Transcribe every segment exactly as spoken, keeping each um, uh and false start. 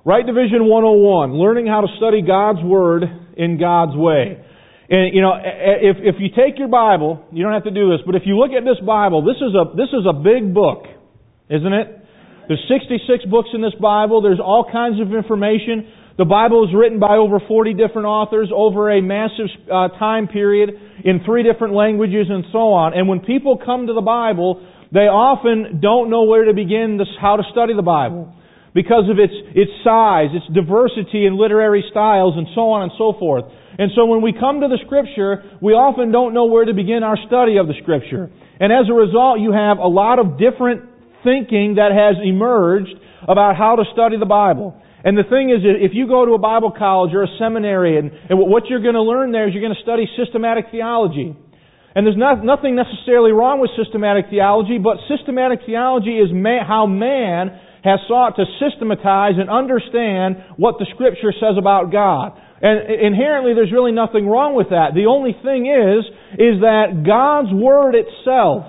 Right Division one oh one, learning how to study God's Word in God's way. And, you know, if, if you take your Bible, you don't have to do this, but if you look at this Bible, this is a, this is a big book, isn't it? There's sixty-six books in this Bible. There's all kinds of information. The Bible is written by over forty different authors over a massive uh, time period in three different languages and so on. And when people come to the Bible, they often don't know where to begin this, how to study the Bible, because of its its size, its diversity in literary styles, and so on and so forth. And so when we come to the Scripture, we often don't know where to begin our study of the Scripture. And as a result, you have a lot of different thinking that has emerged about how to study the Bible. And the thing is, if you go to a Bible college or a seminary, and, and what you're going to learn there is you're going to study systematic theology. And there's not, nothing necessarily wrong with systematic theology, but systematic theology is ma- how man has sought to systematize and understand what the Scripture says about God. And inherently, there's really nothing wrong with that. The only thing is, is that God's Word itself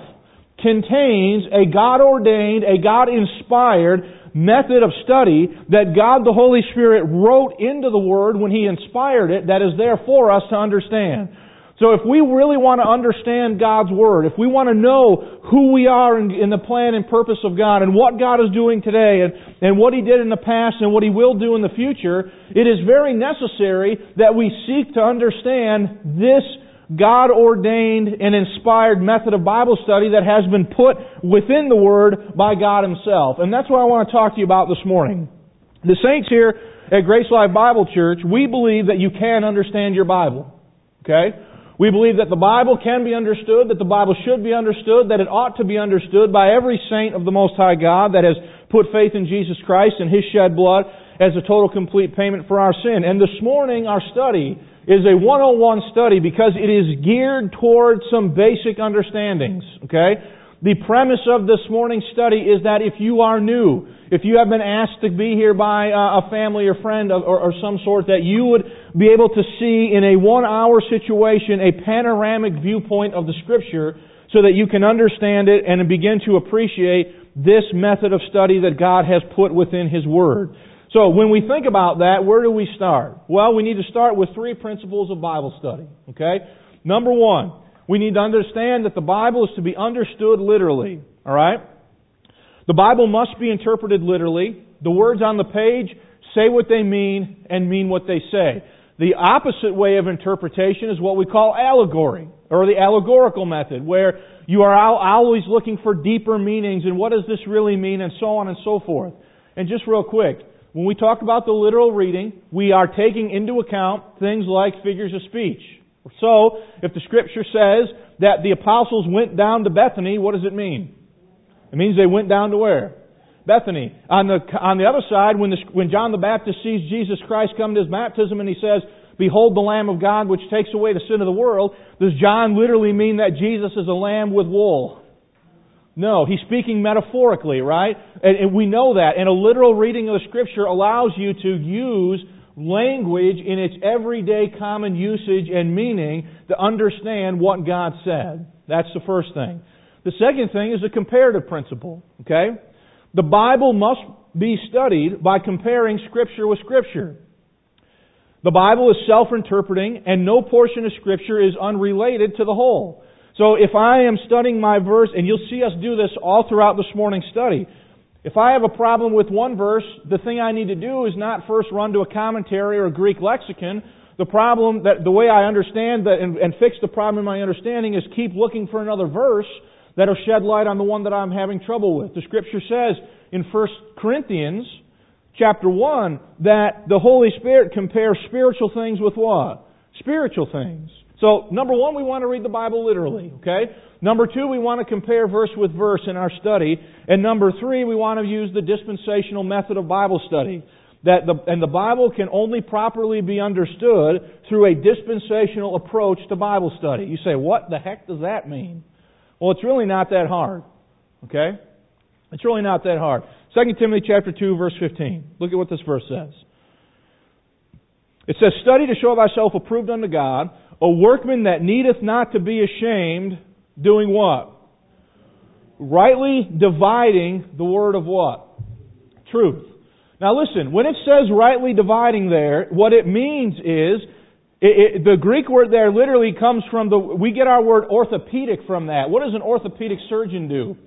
contains a God-ordained, a God-inspired method of study that God the Holy Spirit wrote into the Word when He inspired it, that is there for us to understand. So if we really want to understand God's Word, if we want to know who we are in, in the plan and purpose of God and what God is doing today and, and what He did in the past and what He will do in the future, it is very necessary that we seek to understand this God-ordained and inspired method of Bible study that has been put within the Word by God Himself. And that's what I want to talk to you about this morning. The saints here at Grace Life Bible Church, we believe that you can understand your Bible. Okay? We believe that the Bible can be understood, that the Bible should be understood, that it ought to be understood by every saint of the Most High God that has put faith in Jesus Christ and His shed blood as a total complete payment for our sin. And this morning our study is a one oh one study because it is geared towards some basic understandings. Okay? The premise of this morning's study is that if you are new, if you have been asked to be here by a family or friend or, or some sort, that you would be able to see in a one-hour situation a panoramic viewpoint of the Scripture so that you can understand it and begin to appreciate this method of study that God has put within His Word. So when we think about that, where do we start? Well, we need to start with three principles of Bible study. Okay? Number one, we need to understand that the Bible is to be understood literally. All right? The Bible must be interpreted literally. The words on the page say what they mean and mean what they say. The opposite way of interpretation is what we call allegory, or the allegorical method, where you are always looking for deeper meanings and what does this really mean and so on and so forth. And just real quick, when we talk about the literal reading, we are taking into account things like figures of speech. So, if the Scripture says that the apostles went down to Bethany, what does it mean? It means they went down to where? Bethany. On the on the other side, when the, when John the Baptist sees Jesus Christ come to His baptism and he says, "Behold the Lamb of God which takes away the sin of the world," does John literally mean that Jesus is a lamb with wool? No, he's speaking metaphorically, right? And, and we know that. And a literal reading of the Scripture allows you to use language in its everyday common usage and meaning to understand what God said. That's the first thing. The second thing is a comparative principle. Okay? The Bible must be studied by comparing Scripture with Scripture. The Bible is self-interpreting, and no portion of Scripture is unrelated to the whole. So if I am studying my verse, and you'll see us do this all throughout this morning's study, if I have a problem with one verse, the thing I need to do is not first run to a commentary or a Greek lexicon. The problem, that the way I understand that and, and fix the problem in my understanding is keep looking for another verse that will shed light on the one that I'm having trouble with. The Scripture says in First Corinthians chapter one that the Holy Spirit compares spiritual things with what? Spiritual things. So, number one, we want to read the Bible literally, okay? Number two, we want to compare verse with verse in our study. And number three, we want to use the dispensational method of Bible study. That the, and the Bible can only properly be understood through a dispensational approach to Bible study. You say, what the heck does that mean? Well, it's really not that hard, okay? It's really not that hard. Second Timothy chapter two, verse fifteen. Look at what this verse says. It says, "Study to show thyself approved unto God, a workman that needeth not to be ashamed," doing what? Rightly dividing the word of what? Truth. Now listen, when it says rightly dividing there, what it means is, it, it, the Greek word there literally comes from the, we get our word orthopedic from that. What does an orthopedic surgeon do?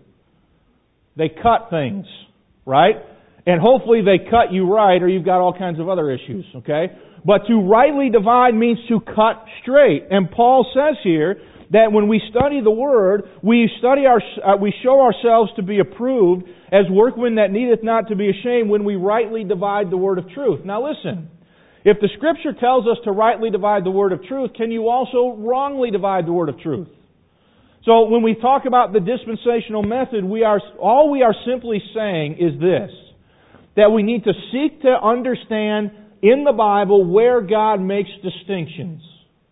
They cut things, right? And hopefully they cut you right, or you've got all kinds of other issues, okay? But to rightly divide means to cut straight. And Paul says here that when we study the Word, we study our, uh, we show ourselves to be approved as workmen that needeth not to be ashamed when we rightly divide the Word of truth. Now listen, if the Scripture tells us to rightly divide the Word of truth, can you also wrongly divide the Word of truth? So when we talk about the dispensational method, we are, all we are simply saying is this, that we need to seek to understand in the Bible where God makes distinctions.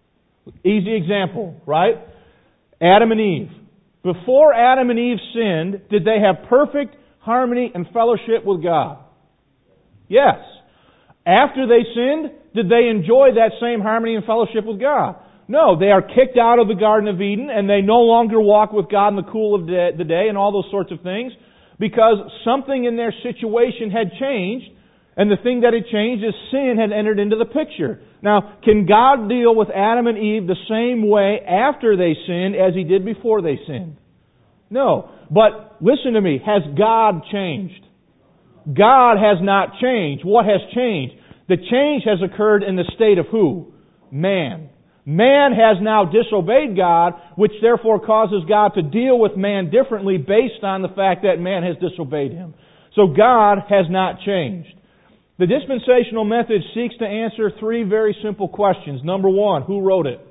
Easy example, right? Adam and Eve. Before Adam and Eve sinned, did they have perfect harmony and fellowship with God? Yes. After they sinned, did they enjoy that same harmony and fellowship with God? No, they are kicked out of the Garden of Eden and they no longer walk with God in the cool of the day and all those sorts of things because something in their situation had changed, and the thing that had changed is sin had entered into the picture. Now, can God deal with Adam and Eve the same way after they sinned as He did before they sinned? No. But listen to me, has God changed? God has not changed. What has changed? The change has occurred in the state of who? Man. Man has now disobeyed God, which therefore causes God to deal with man differently based on the fact that man has disobeyed Him. So God has not changed. The dispensational method seeks to answer three very simple questions. Number one, who wrote it?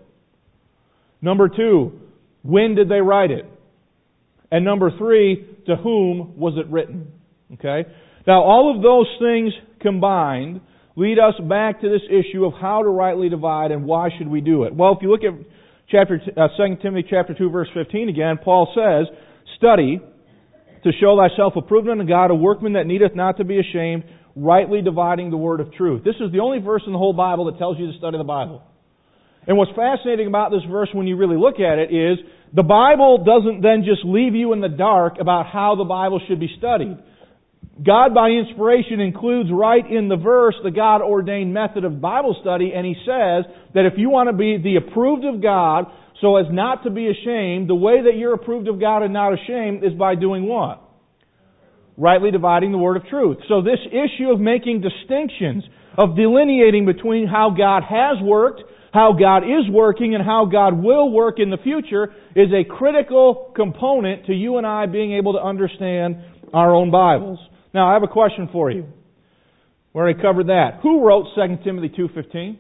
Number two, when did they write it? And number three, to whom was it written? Okay? Now, all of those things combined lead us back to this issue of how to rightly divide and why should we do it. Well, if you look at chapter uh, Second Timothy chapter two, verse fifteen again, Paul says, "Study to show thyself approved unto God, a workman that needeth not to be ashamed, rightly dividing the word of truth." This is the only verse in the whole Bible that tells you to study the Bible. And what's fascinating about this verse when you really look at it is the Bible doesn't then just leave you in the dark about how the Bible should be studied. God, by inspiration, includes right in the verse the God-ordained method of Bible study, and He says that if you want to be the approved of God so as not to be ashamed, the way that you're approved of God and not ashamed is by doing what? Rightly dividing the word of truth. So this issue of making distinctions, of delineating between how God has worked, how God is working, and how God will work in the future is a critical component to you and I being able to understand our own Bibles. Now, I have a question for you. We already covered that. Who wrote Second Timothy two fifteen?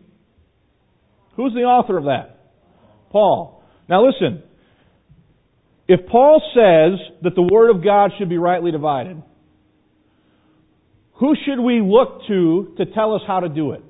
Who's the author of that? Paul. Now listen, if Paul says that the Word of God should be rightly divided, who should we look to to tell us how to do it?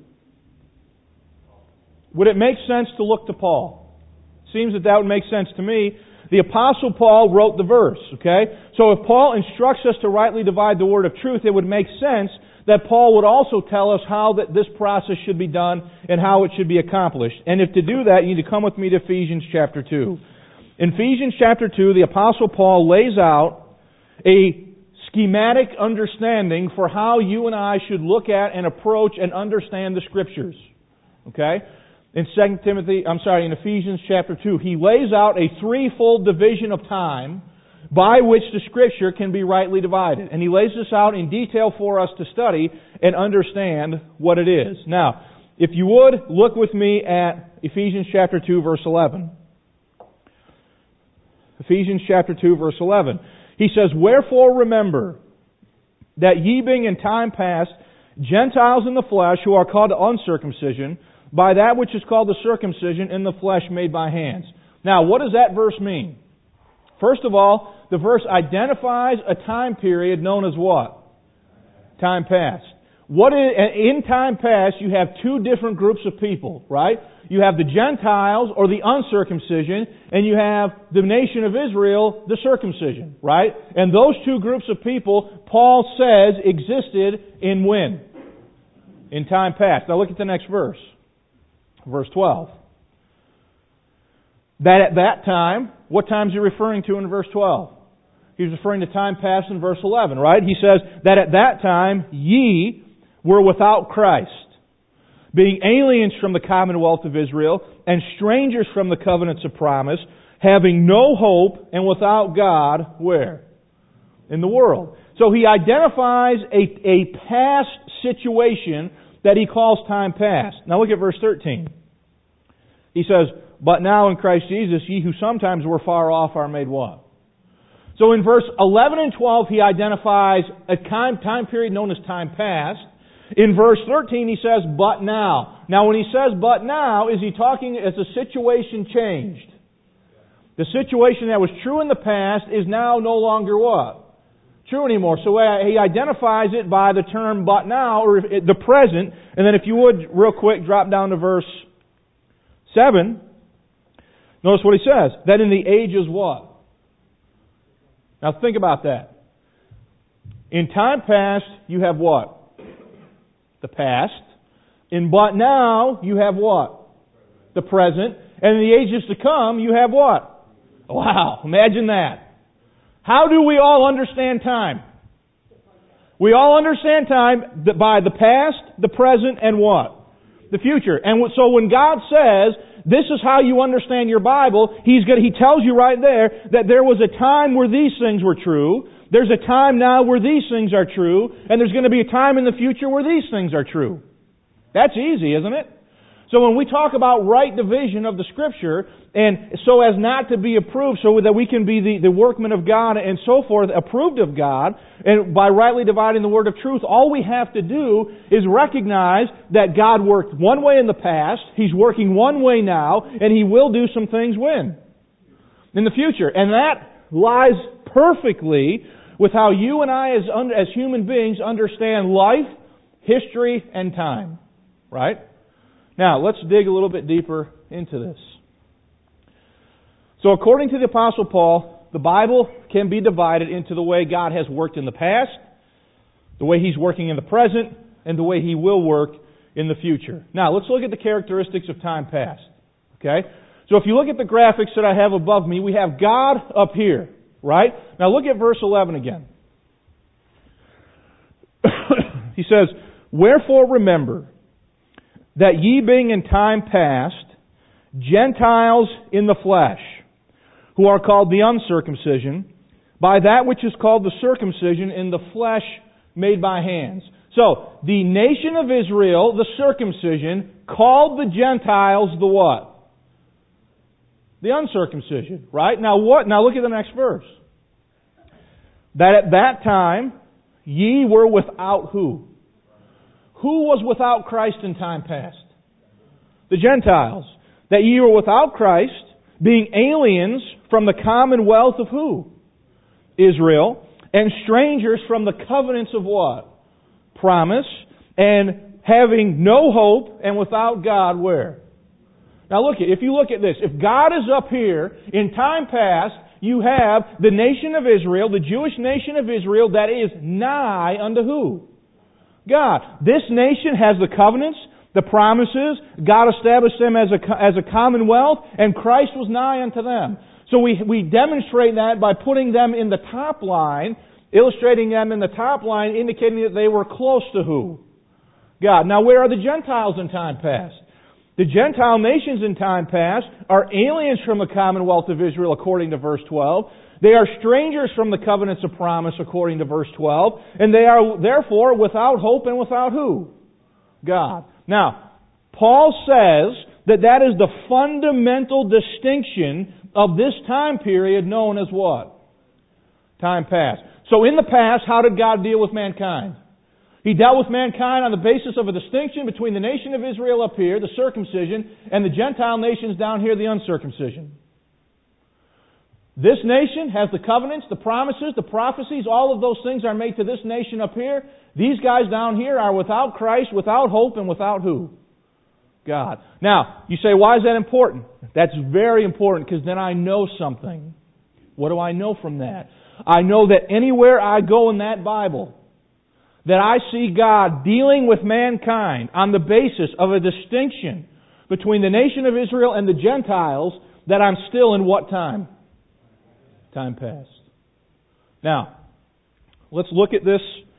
Would it make sense to look to Paul? Seems that that would make sense to me. The Apostle Paul wrote the verse, okay? So if Paul instructs us to rightly divide the word of truth, it would make sense that Paul would also tell us how that this process should be done and how it should be accomplished. And if to do that, you need to come with me to Ephesians chapter two. In Ephesians chapter two, the Apostle Paul lays out a schematic understanding for how you and I should look at and approach and understand the Scriptures. Okay? In Second Timothy, I'm sorry, in Ephesians chapter two, he lays out a threefold division of time by which the Scripture can be rightly divided. And he lays this out in detail for us to study and understand what it is. Now, if you would, look with me at Ephesians chapter two, verse eleven. Ephesians chapter two, verse eleven. He says, "Wherefore remember that ye being in time past Gentiles in the flesh, who are called to uncircumcision, by that which is called the circumcision in the flesh made by hands." Now, what does that verse mean? First of all, the verse identifies a time period known as what? Time past. What is, in time past, you have two different groups of people, right? You have the Gentiles, or the uncircumcision, and you have the nation of Israel, the circumcision, right? And those two groups of people, Paul says, existed in when? In time past. Now look at the next verse. Verse twelve. That at that time, what time is he referring to in verse twelve? He's referring to time past in verse eleven, right? He says, that at that time ye were without Christ, being aliens from the commonwealth of Israel and strangers from the covenants of promise, having no hope and without God, where? In the world. So he identifies a, a past situation that he calls time past. Now look at verse thirteen. He says, but now in Christ Jesus, ye who sometimes were far off are made what? So in verse eleven and twelve, he identifies a time, time period known as time past. In verse thirteen, he says, but now. Now when he says, but now, is he talking as the situation changed? The situation that was true in the past is now no longer what? True anymore. So he identifies it by the term but now, or the present. And then if you would, real quick, drop down to verse seven. Notice what he says. That in the ages what? Now think about that. In time past, you have what? The past. In but now, you have what? The present. And in the ages to come, you have what? Wow, imagine that. How do we all understand time? We all understand time by the past, the present, and what? The future. And so when God says, this is how you understand your Bible, He's going to, He tells you right there that there was a time where these things were true, there's a time now where these things are true, and there's going to be a time in the future where these things are true. That's easy, isn't it? So when we talk about right division of the Scripture, and so as not to be approved, so that we can be the, the workmen of God and so forth, approved of God, and by rightly dividing the word of truth, all we have to do is recognize that God worked one way in the past, He's working one way now, and He will do some things when? In the future. And that lies perfectly with how you and I as, as human beings understand life, history, and time. Right? Now, let's dig a little bit deeper into this. So according to the Apostle Paul, the Bible can be divided into the way God has worked in the past, the way He's working in the present, and the way He will work in the future. Now, let's look at the characteristics of time past. Okay? So if you look at the graphics that I have above me, we have God up here. Right? Now look at verse eleven again. He says, wherefore remember that ye being in time past Gentiles in the flesh, who are called the uncircumcision, by that which is called the circumcision in the flesh made by hands. So, the nation of Israel, the circumcision, called the Gentiles the what? The uncircumcision, right? Now what? Now look at the next verse. That at that time ye were without who? Who was without Christ in time past? The Gentiles. That ye were without Christ, being aliens from the commonwealth of who? Israel, and strangers from the covenants of what? Promise, and having no hope, and without God where? Now look, if you look at this, if God is up here, in time past, you have the nation of Israel, the Jewish nation of Israel, that is nigh unto who? God. This nation has the covenants, the promises. God established them as a, as a commonwealth, and Christ was nigh unto them. So we, we demonstrate that by putting them in the top line, illustrating them in the top line, indicating that they were close to who? God. Now where are the Gentiles in time past? The Gentile nations in time past are aliens from the commonwealth of Israel, according to verse twelve. They are strangers from the covenants of promise, according to verse twelve. And they are therefore without hope and without who? God. Now, Paul says that that is the fundamental distinction of this time period known as what? Time past. So in the past, how did God deal with mankind? He dealt with mankind on the basis of a distinction between the nation of Israel up here, the circumcision, and the Gentile nations down here, the uncircumcision. This nation has the covenants, the promises, the prophecies, all of those things are made to this nation up here. These guys down here are without Christ, without hope, and without who? God. Now, you say, why is that important? That's very important because then I know something. What do I know from that? I know that anywhere I go in that Bible, that I see God dealing with mankind on the basis of a distinction between the nation of Israel and the Gentiles, that I'm still in what time? Time past. Now, let's look at this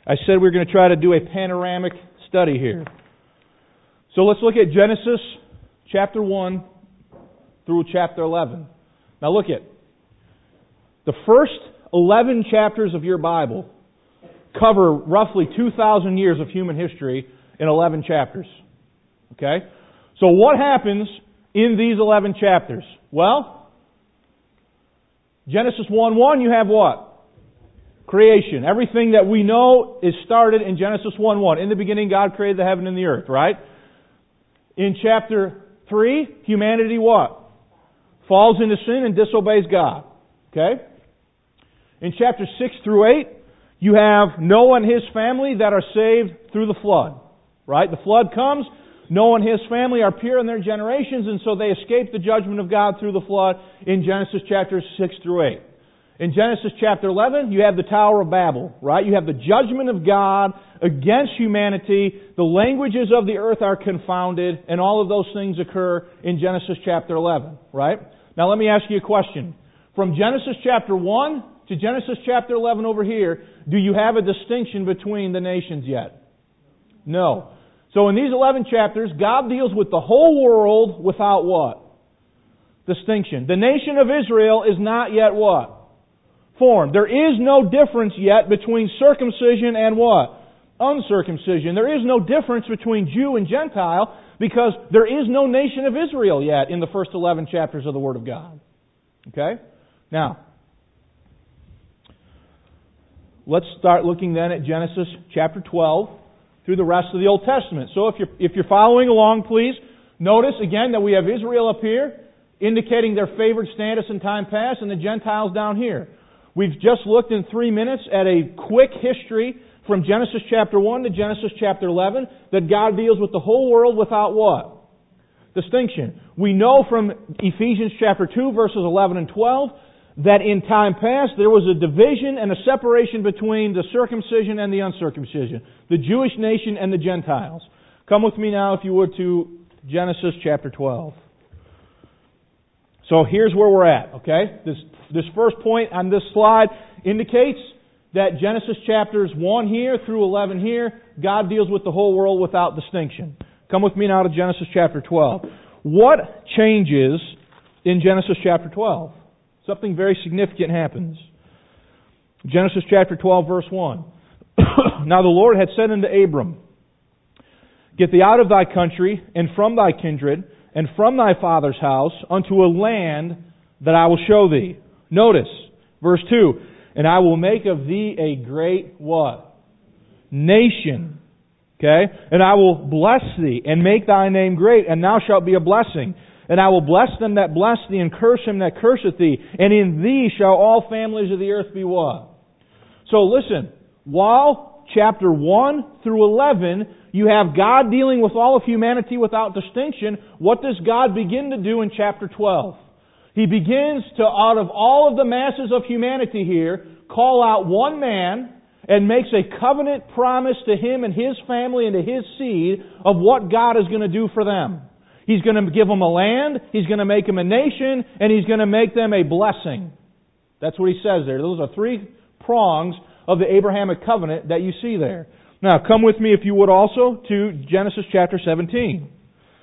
I said we we're going to try to do a panoramic study here. So let's look at Genesis chapter one through chapter eleven. Now look at the first eleven chapters of your Bible cover roughly two thousand years of human history in eleven chapters. Okay? So what happens in these eleven chapters? Well, Genesis one one, you have what? Creation. Everything that we know is started in Genesis one one. In the beginning, God created the heaven and the earth, right? In chapter three, humanity what? Falls into sin and disobeys God. Okay? In chapter six through eight, you have Noah and his family that are saved through the flood. Right? The flood comes. Noah and his family are pure in their generations, and so they escape the judgment of God through the flood in Genesis chapters six through eight. In Genesis chapter eleven, you have the Tower of Babel, right? You have the judgment of God against humanity. The languages of the earth are confounded, and all of those things occur in Genesis chapter eleven, right? Now let me ask you a question. From Genesis chapter one to Genesis chapter eleven over here, do you have a distinction between the nations yet? No. So in these eleven chapters, God deals with the whole world without what? Distinction. The nation of Israel is not yet what? Formed. There is no difference yet between circumcision and what? Uncircumcision. There is no difference between Jew and Gentile because there is no nation of Israel yet in the first eleven chapters of the Word of God. Okay? Now, let's start looking then at Genesis chapter twelve through the rest of the Old Testament. So if you're, if you're following along, please notice again that we have Israel up here, indicating their favored status in time past, and the Gentiles down here. We've just looked in three minutes at a quick history from Genesis chapter one to Genesis chapter eleven that God deals with the whole world without what? Distinction. We know from Ephesians chapter two verses eleven and twelve that in time past there was a division and a separation between the circumcision and the uncircumcision, the Jewish nation and the Gentiles. Come with me now, if you would, to Genesis chapter twelve. So here's where we're at, okay? This this first point on this slide indicates that Genesis chapters one here through eleven here, God deals with the whole world without distinction. Come with me now to Genesis chapter twelve. What changes in Genesis chapter twelve? Something very significant happens. Genesis chapter twelve, verse one. Now the Lord had said unto Abram, Get thee out of thy country, and from thy kindred, and from thy father's house, unto a land that I will show thee. Notice, verse two, And I will make of thee a great, what? Nation. Okay? And I will bless thee, and make thy name great, and thou shalt be a blessing. And I will bless them that bless thee, and curse him that curseth thee. And in thee shall all families of the earth be what? So listen, while chapter one through eleven, you have God dealing with all of humanity without distinction, what does God begin to do in chapter twelve? He begins to, out of all of the masses of humanity here, call out one man and makes a covenant promise to him and his family and to his seed of what God is going to do for them. He's going to give them a land, He's going to make them a nation, and He's going to make them a blessing. That's what He says there. Those are three prongs of the Abrahamic covenant that you see there. Now, come with me, if you would, also to Genesis chapter seventeen.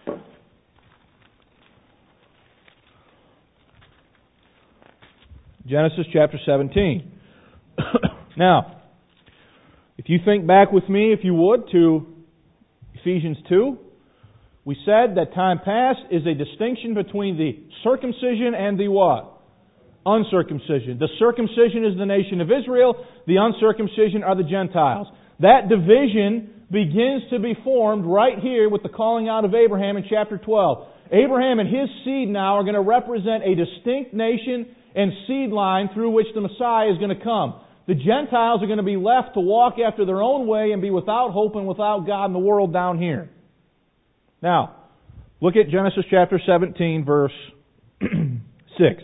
Genesis chapter seventeen. Now, if you think back with me, if you would, to Ephesians two, we said that time past is a distinction between the circumcision and the what? Uncircumcision. The circumcision is the nation of Israel. The uncircumcision are the Gentiles. That division begins to be formed right here with the calling out of Abraham in chapter twelve. Abraham and his seed now are going to represent a distinct nation and seed line through which the Messiah is going to come. The Gentiles are going to be left to walk after their own way and be without hope and without God in the world down here. Now, look at Genesis chapter seventeen, verse six.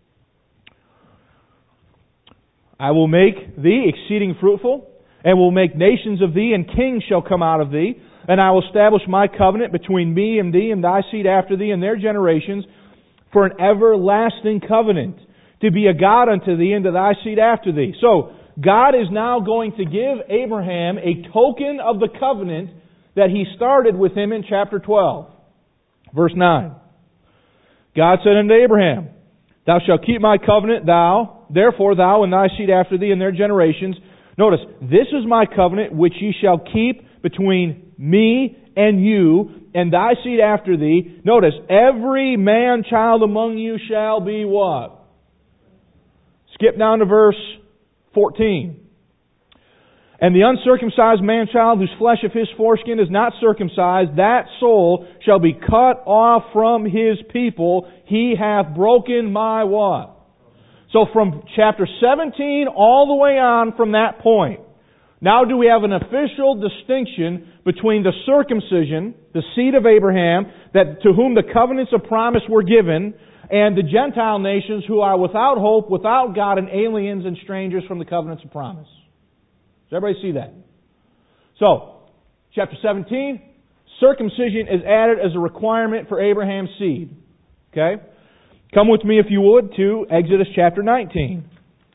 I will make thee exceeding fruitful, and will make nations of thee, and kings shall come out of thee. And I will establish my covenant between me and thee and thy seed after thee and their generations for an everlasting covenant, to be a God unto thee and to thy seed after thee. So, God is now going to give Abraham a token of the covenant that He started with him in chapter twelve. Verse nine. God said unto Abraham, Thou shalt keep my covenant, thou, therefore thou and thy seed after thee and their generations. Notice, this is my covenant which ye shall keep between me and you and thy seed after thee. Notice, every man child among you shall be what? Skip down to verse fourteen. And the uncircumcised man-child whose flesh of his foreskin is not circumcised, that soul shall be cut off from his people. He hath broken my what? So from chapter seventeen all the way on from that point, now do we have an official distinction between the circumcision, the seed of Abraham, that to whom the covenants of promise were given, and the Gentile nations who are without hope, without God, and aliens and strangers from the covenants of promise. Does everybody see that? So, chapter seventeen, circumcision is added as a requirement for Abraham's seed. Okay? Come with me, if you would, to Exodus chapter nineteen.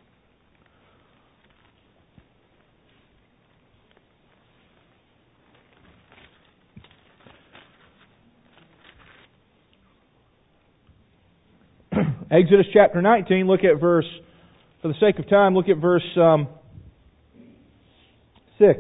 Exodus chapter nineteen, look at verse, for the sake of time, look at verse um, six.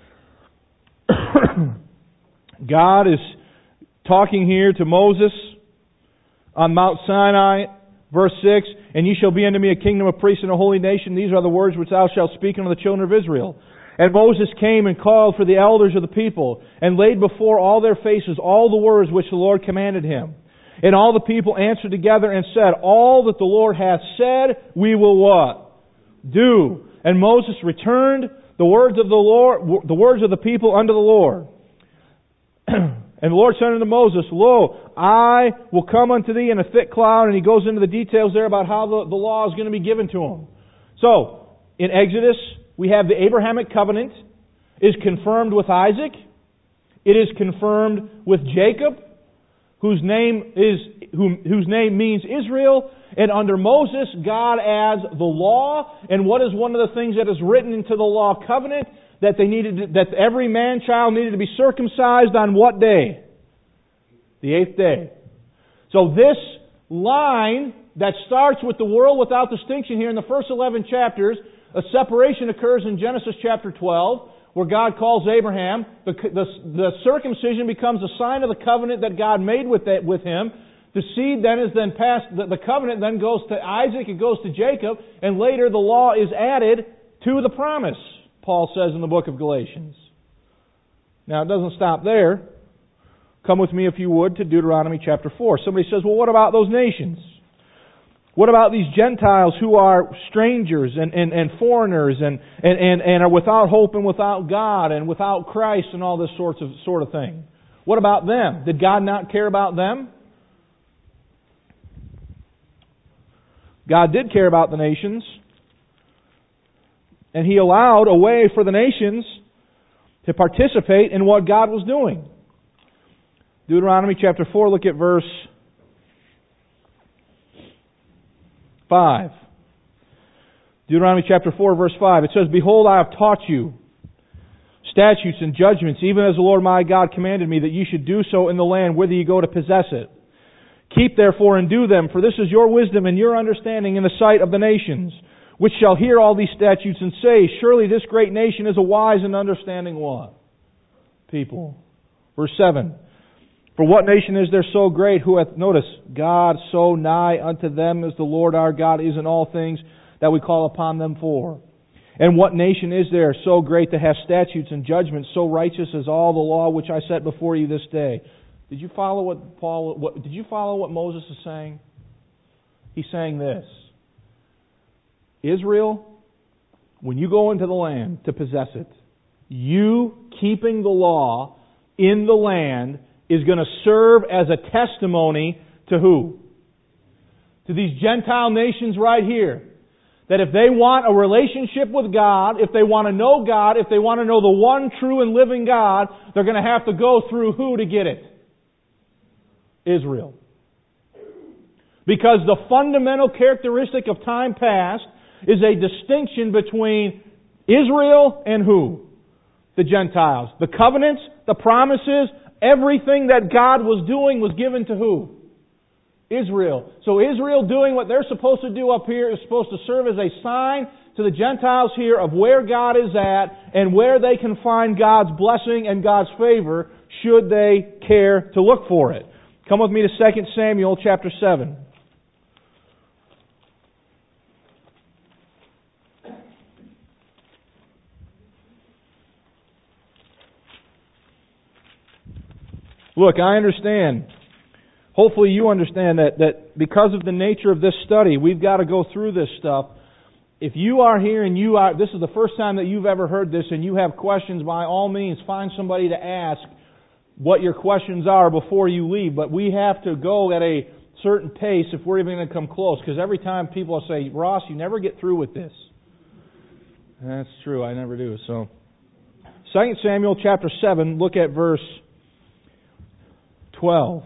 God is talking here to Moses on Mount Sinai, verse six, And ye shall be unto me a kingdom of priests and a holy nation. These are the words which thou shalt speak unto the children of Israel. And Moses came and called for the elders of the people, and laid before all their faces all the words which the Lord commanded him. And all the people answered together and said, All that the Lord hath said, we will what? Do. And Moses returned the words of the Lord, the words of the people unto the Lord. And the Lord said unto Moses, Lo, I will come unto thee in a thick cloud. And he goes into the details there about how the, the law is going to be given to him. So, in Exodus, we have the Abrahamic covenant is confirmed with Isaac. It is confirmed with Jacob, whose name is whom, whose name means Israel. And under Moses, God adds the law. And what is one of the things that is written into the law covenant? That they needed to, that every man child needed to be circumcised on what day? The eighth day. So this line that starts with the world without distinction here in the first eleven chapters, a separation occurs in Genesis chapter twelve, where God calls Abraham. The, the, the circumcision becomes a sign of the covenant that God made with, that, with him. The seed then is then passed, the, the covenant then goes to Isaac, it goes to Jacob, and later the law is added to the promise, Paul says in the book of Galatians. Now it doesn't stop there. Come with me, if you would, to Deuteronomy chapter four. Somebody says, well, what about those nations? What about these Gentiles who are strangers and, and, and foreigners and, and, and, and are without hope and without God and without Christ and all this sorts of sort of thing? What about them? Did God not care about them? God did care about the nations. And He allowed a way for the nations to participate in what God was doing. Deuteronomy chapter four, look at verse five. Deuteronomy chapter four, verse five. It says, Behold, I have taught you statutes and judgments, even as the Lord my God commanded me, that ye should do so in the land whither ye go to possess it. Keep therefore and do them, for this is your wisdom and your understanding in the sight of the nations, which shall hear all these statutes and say, Surely this great nation is a wise and understanding what? People. Verse seven. For what nation is there so great who hath, notice, God so nigh unto them as the Lord our God is in all things that we call upon them for? And what nation is there so great that hath statutes and judgments so righteous as all the law which I set before you this day? Did you follow what Paul? What, did you follow what Moses is saying? He's saying this: Israel, when you go into the land to possess it, you keeping the law in the land is going to serve as a testimony to who? To these Gentile nations right here. That if they want a relationship with God, if they want to know God, if they want to know the one true and living God, they're going to have to go through who to get it? Israel. Because the fundamental characteristic of time past is a distinction between Israel and who? The Gentiles. The covenants, the promises, everything that God was doing was given to who? Israel. So Israel doing what they're supposed to do up here is supposed to serve as a sign to the Gentiles here of where God is at and where they can find God's blessing and God's favor should they care to look for it. Come with me to Second Samuel chapter seven. Look, I understand. Hopefully you understand that, that because of the nature of this study, we've got to go through this stuff. If you are here and you are, this is the first time that you've ever heard this and you have questions, by all means, find somebody to ask what your questions are before you leave. But we have to go at a certain pace if we're even going to come close. Because every time people say, Ross, you never get through with this. That's true, I never do. So, Second Samuel chapter seven, look at verse twelve.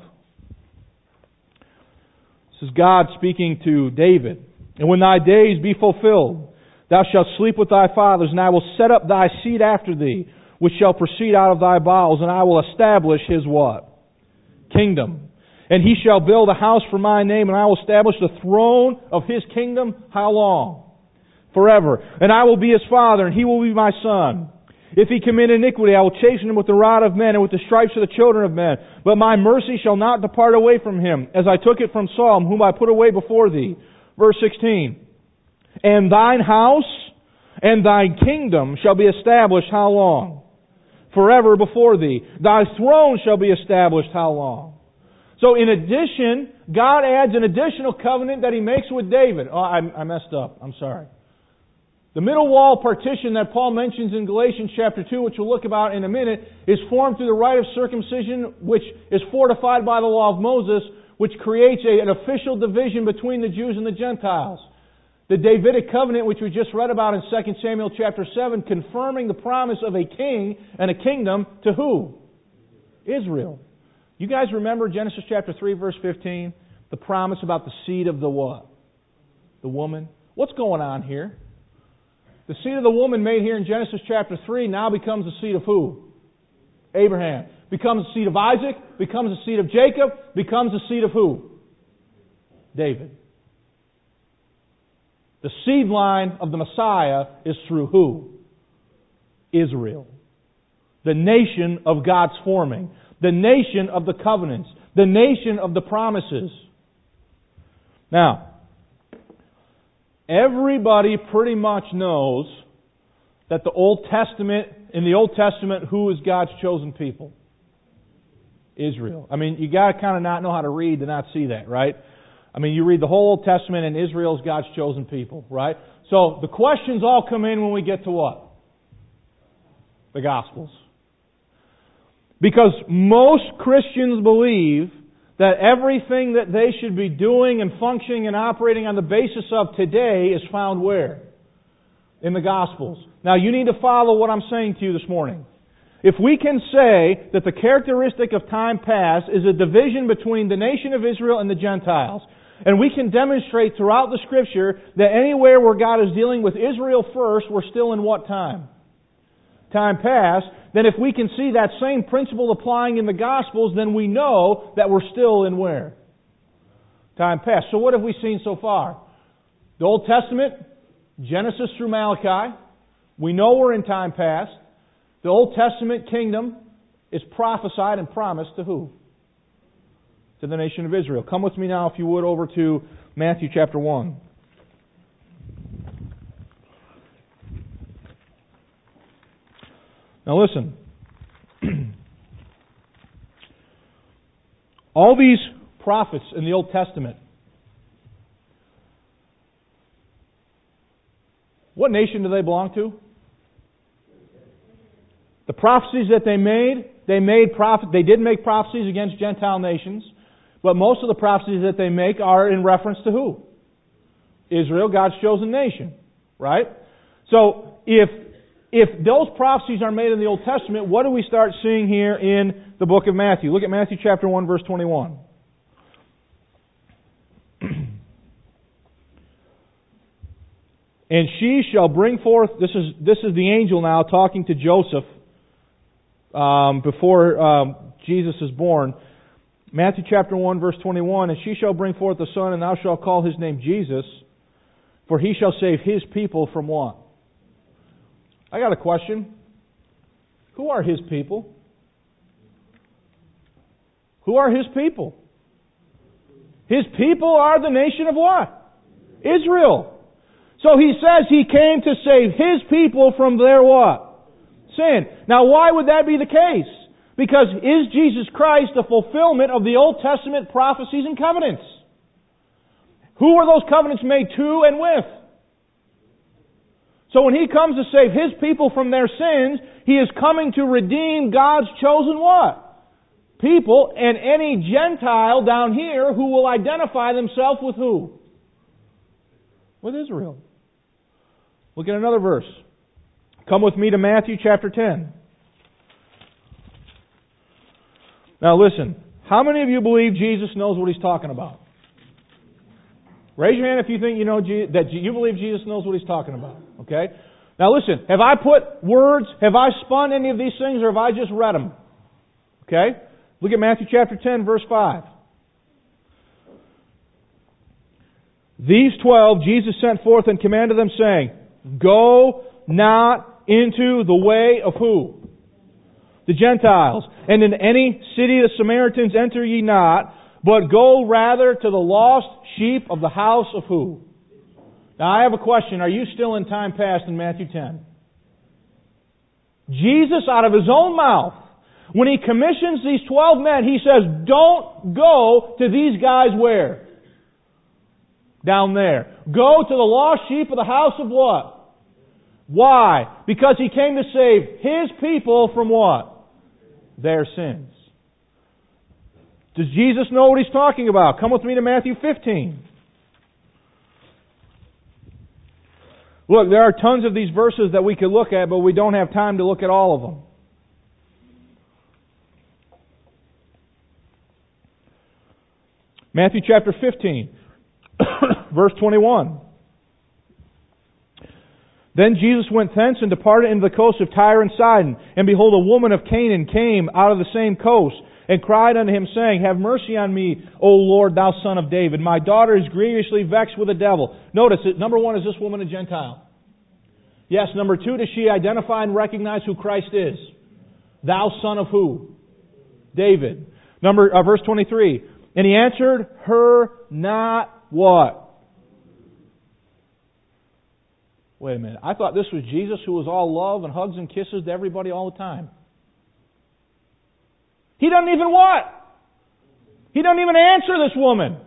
This is God speaking to David. And when thy days be fulfilled, thou shalt sleep with thy fathers, and I will set up thy seed after thee, which shall proceed out of thy bowels, and I will establish his what? Kingdom. And he shall build a house for my name, and I will establish the throne of his kingdom. How long? Forever. And I will be his father, and he will be my son. If he commit iniquity, I will chasten him with the rod of men and with the stripes of the children of men. But my mercy shall not depart away from him, as I took it from Saul, whom I put away before thee. Verse sixteen. And thine house and thine kingdom shall be established how long? Forever before thee. Thy throne shall be established how long? So in addition, God adds an additional covenant that He makes with David. Oh, I, I messed up. I'm sorry. The middle wall partition that Paul mentions in Galatians chapter two, which we'll look about in a minute, is formed through the rite of circumcision, which is fortified by the law of Moses, which creates a, an official division between the Jews and the Gentiles. The Davidic covenant, which we just read about in Second Samuel chapter seven, confirming the promise of a king and a kingdom to who? Israel. You guys remember Genesis chapter three, verse fifteen? The promise about the seed of the what? The woman. What's going on here? The seed of the woman made here in Genesis chapter three now becomes the seed of who? Abraham. Becomes the seed of Isaac, becomes the seed of Jacob, becomes the seed of who? David. The seed line of the Messiah is through who? Israel. The nation of God's forming. The nation of the covenants. The nation of the promises. Now, everybody pretty much knows that the Old Testament, in the Old Testament, who is God's chosen people? Israel. I mean, you got to kind of not know how to read to not see that, right? I mean, you read the whole Old Testament and Israel is God's chosen people, right? So the questions all come in when we get to what? The Gospels. Because most Christians believe that everything that they should be doing and functioning and operating on the basis of today is found where? In the Gospels. Now, you need to follow what I'm saying to you this morning. If we can say that the characteristic of time past is a division between the nation of Israel and the Gentiles, and we can demonstrate throughout the Scripture that anywhere where God is dealing with Israel first, we're still in what time? Time past. Then if we can see that same principle applying in the Gospels, then we know that we're still in where? Time past. So what have we seen so far? The Old Testament, Genesis through Malachi. We know we're in time past. The Old Testament kingdom is prophesied and promised to who? To the nation of Israel. Come with me now, if you would, over to Matthew chapter one. Now listen. All these prophets in the Old Testament, what nation do they belong to? The prophecies that they made, they made prophet, they did make prophecies against Gentile nations, but most of the prophecies that they make are in reference to who? Israel, God's chosen nation, right? So if if those prophecies are made in the Old Testament, what do we start seeing here in the book of Matthew? Look at Matthew chapter one, verse twenty-one. And she shall bring forth, this is this is the angel now talking to Joseph um, before um, Jesus is born. Matthew chapter one, verse twenty-one, and she shall bring forth a son, and thou shalt call his name Jesus, for he shall save his people from what? I got a question. Who are his people? Who are his people? His people are the nation of what? Israel. So he says he came to save his people from their what? Sin. Now why would that be the case? Because is Jesus Christ the fulfillment of the Old Testament prophecies and covenants? Who were those covenants made to and with? So when he comes to save his people from their sins, he is coming to redeem God's chosen what? People, and any Gentile down here who will identify themselves with who? With Israel. Look at another verse. Come with me to Matthew chapter ten. Now listen, how many of you believe Jesus knows what He's talking about? Raise your hand if you think you know that you believe Jesus knows what He's talking about. Okay? Now listen, have I put words, have I spun any of these things, or have I just read them? Okay? Look at Matthew chapter ten, verse five. These twelve Jesus sent forth and commanded them, saying, Go not into the way of who? The Gentiles. And in any city the Samaritans enter ye not, but go rather to the lost sheep of the house of who? Now I have a question. Are you still in time past in Matthew ten? Jesus, out of His own mouth, when He commissions these twelve men, He says, don't go to these guys where? Down there. Go to the lost sheep of the house of what? Why? Because He came to save His people from what? Their sins. Does Jesus know what He's talking about? Come with me to Matthew fifteen. Look, there are tons of these verses that we could look at, but we don't have time to look at all of them. Matthew chapter fifteen, verse twenty-one. Then Jesus went thence and departed into the coast of Tyre and Sidon. And behold, a woman of Canaan came out of the same coast, and cried unto Him, saying, Have mercy on me, O Lord, thou Son of David. My daughter is grievously vexed with a devil. Notice, number one, is this woman a Gentile? Yes. Number two, does she identify and recognize who Christ is? Thou Son of who? David. Number uh, verse twenty-three. And He answered her not what? Wait a minute. I thought this was Jesus who was all love and hugs and kisses to everybody all the time. He doesn't even what? He doesn't even answer this woman.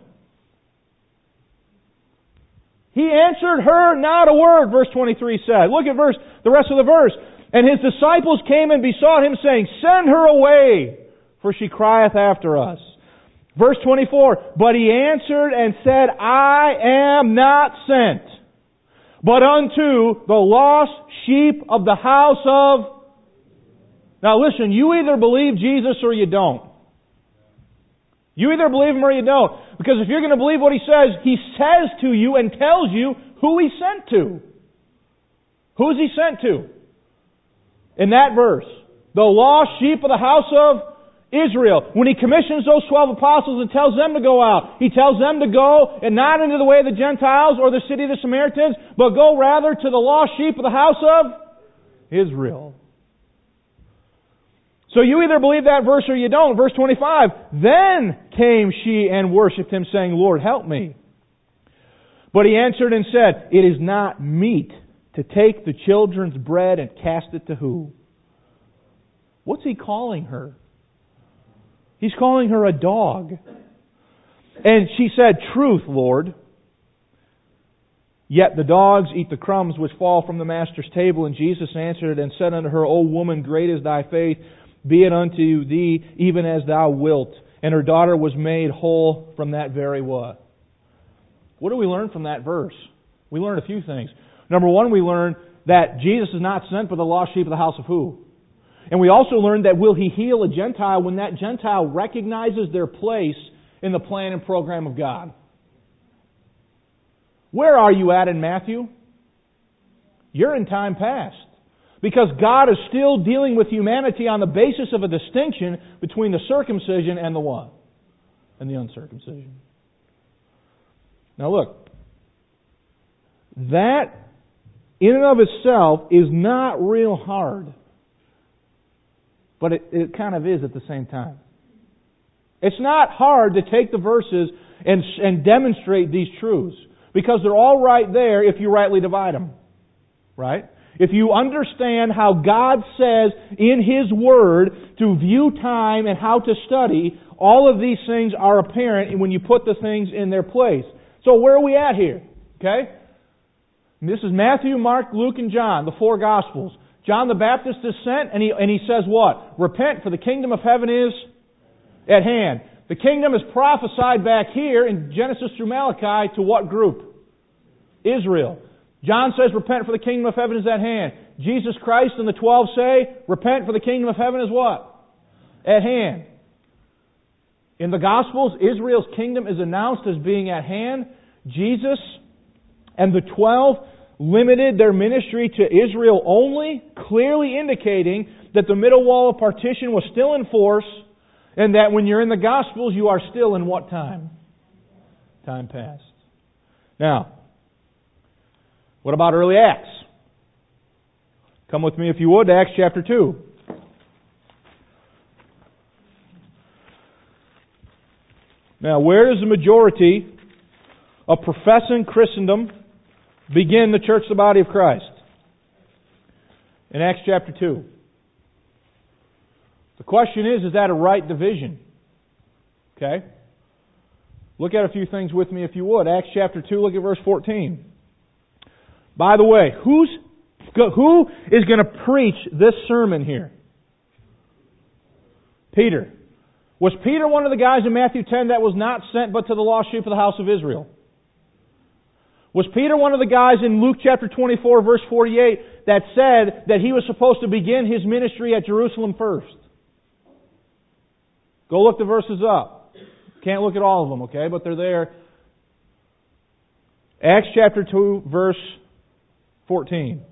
He answered her not a word, verse twenty-three said. Look at verse, the rest of the verse. And His disciples came and besought Him, saying, Send her away, for she crieth after us. Verse twenty-four, But He answered and said, I am not sent, but unto the lost sheep of the house of... Now listen, you either believe Jesus or you don't. You either believe Him or you don't. Because if you're going to believe what He says, He says to you and tells you who He sent to. Who's He sent to? In that verse, the lost sheep of the house of Israel. When He commissions those twelve apostles and tells them to go out, He tells them to go and not into the way of the Gentiles or the city of the Samaritans, but go rather to the lost sheep of the house of Israel. So you either believe that verse or you don't. Verse twenty-five, Then came she and worshipped Him, saying, Lord, help me. But He answered and said, It is not meet to take the children's bread and cast it to who? What's He calling her? He's calling her a dog. And she said, Truth, Lord. Yet the dogs eat the crumbs which fall from the master's table. And Jesus answered and said unto her, O woman, great is thy faith. Be it unto thee even as thou wilt. And her daughter was made whole from that very what? What do we learn from that verse? We learn a few things. Number one, we learn that Jesus is not sent but the lost sheep of the house of who? And we also learn that will He heal a Gentile when that Gentile recognizes their place in the plan and program of God? Where are you at in Matthew? You're in time past. Because God is still dealing with humanity on the basis of a distinction between the circumcision and the what? And the uncircumcision. Now look, that in and of itself is not real hard. But it, it kind of is at the same time. It's not hard to take the verses and, and demonstrate these truths. Because they're all right there if you rightly divide them. Right? If you understand how God says in His Word to view time and how to study, all of these things are apparent when you put the things in their place. So where are we at here? Okay? And this is Matthew, Mark, Luke, and John, the four Gospels. John the Baptist is sent, and he, and he says what? Repent, for the kingdom of heaven is at hand. The kingdom is prophesied back here in Genesis through Malachi to what group? Israel. John says, repent, for the kingdom of heaven is at hand. Jesus Christ and the twelve say, repent, for the kingdom of heaven is what? At hand. In the Gospels, Israel's kingdom is announced as being at hand. Jesus and the twelve limited their ministry to Israel only, clearly indicating that the middle wall of partition was still in force, and that when you're in the Gospels, you are still in what time? Time past. Now, what about early Acts? Come with me, if you would, to Acts chapter two. Now, where does the majority of professing Christendom begin the church, the body of Christ? In Acts chapter two. The question is, is that a right division? Okay? Look at a few things with me, if you would. Acts chapter two, look at verse fourteen. By the way, who's who is going to preach this sermon here? Peter. Was Peter one of the guys in Matthew ten that was not sent but to the lost sheep of the house of Israel? Was Peter one of the guys in Luke chapter twenty-four, verse forty-eight, that said that he was supposed to begin his ministry at Jerusalem first? Go look the verses up. Can't look at all of them, okay? But they're there. Acts chapter two, verse fourteen.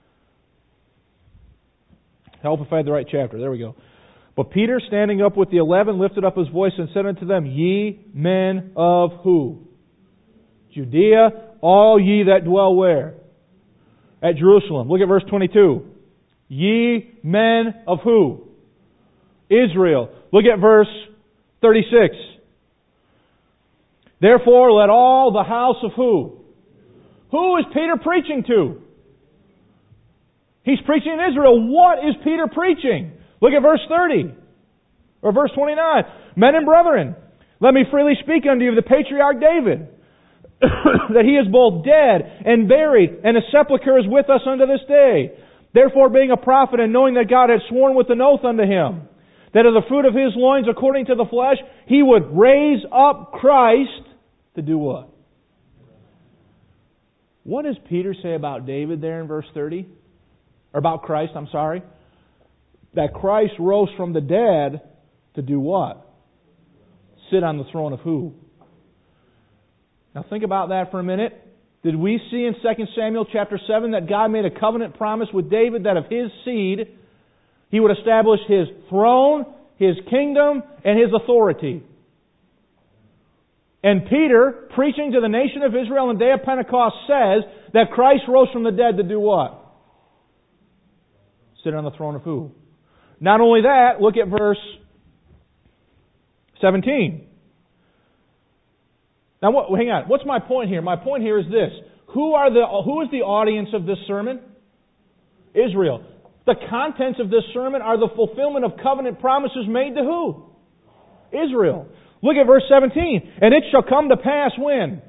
Help if I had the right chapter. There we go. But Peter, standing up with the eleven, lifted up his voice and said unto them, Ye men of who? Judea, all ye that dwell where? At Jerusalem. Look at verse twenty-two. Ye men of who? Israel. Look at verse thirty-six. Therefore let all the house of who? Who is Peter preaching to? He's preaching in Israel. What is Peter preaching? Look at verse thirty. Or verse twenty-nine. Men and brethren, let me freely speak unto you of the patriarch David, that he is both dead and buried, and his sepulchre is with us unto this day. Therefore, being a prophet, and knowing that God had sworn with an oath unto him, that of the fruit of his loins, according to the flesh, he would raise up Christ to do what? What does Peter say about David there in verse thirty? Or about Christ, I'm sorry. That Christ rose from the dead to do what? Sit on the throne of who? Now think about that for a minute. Did we see in Second Samuel chapter seven that God made a covenant promise with David that of his seed he would establish his throne, his kingdom, and his authority? And Peter, preaching to the nation of Israel on the day of Pentecost, says that Christ rose from the dead to do what? Sit on the throne of who? Not only that, look at verse seventeen. Now, what, hang on. What's my point here? My point here is this. Who are the who is the audience of this sermon? Israel. The contents of this sermon are the fulfillment of covenant promises made to who? Israel. Look at verse seventeen. And it shall come to pass when?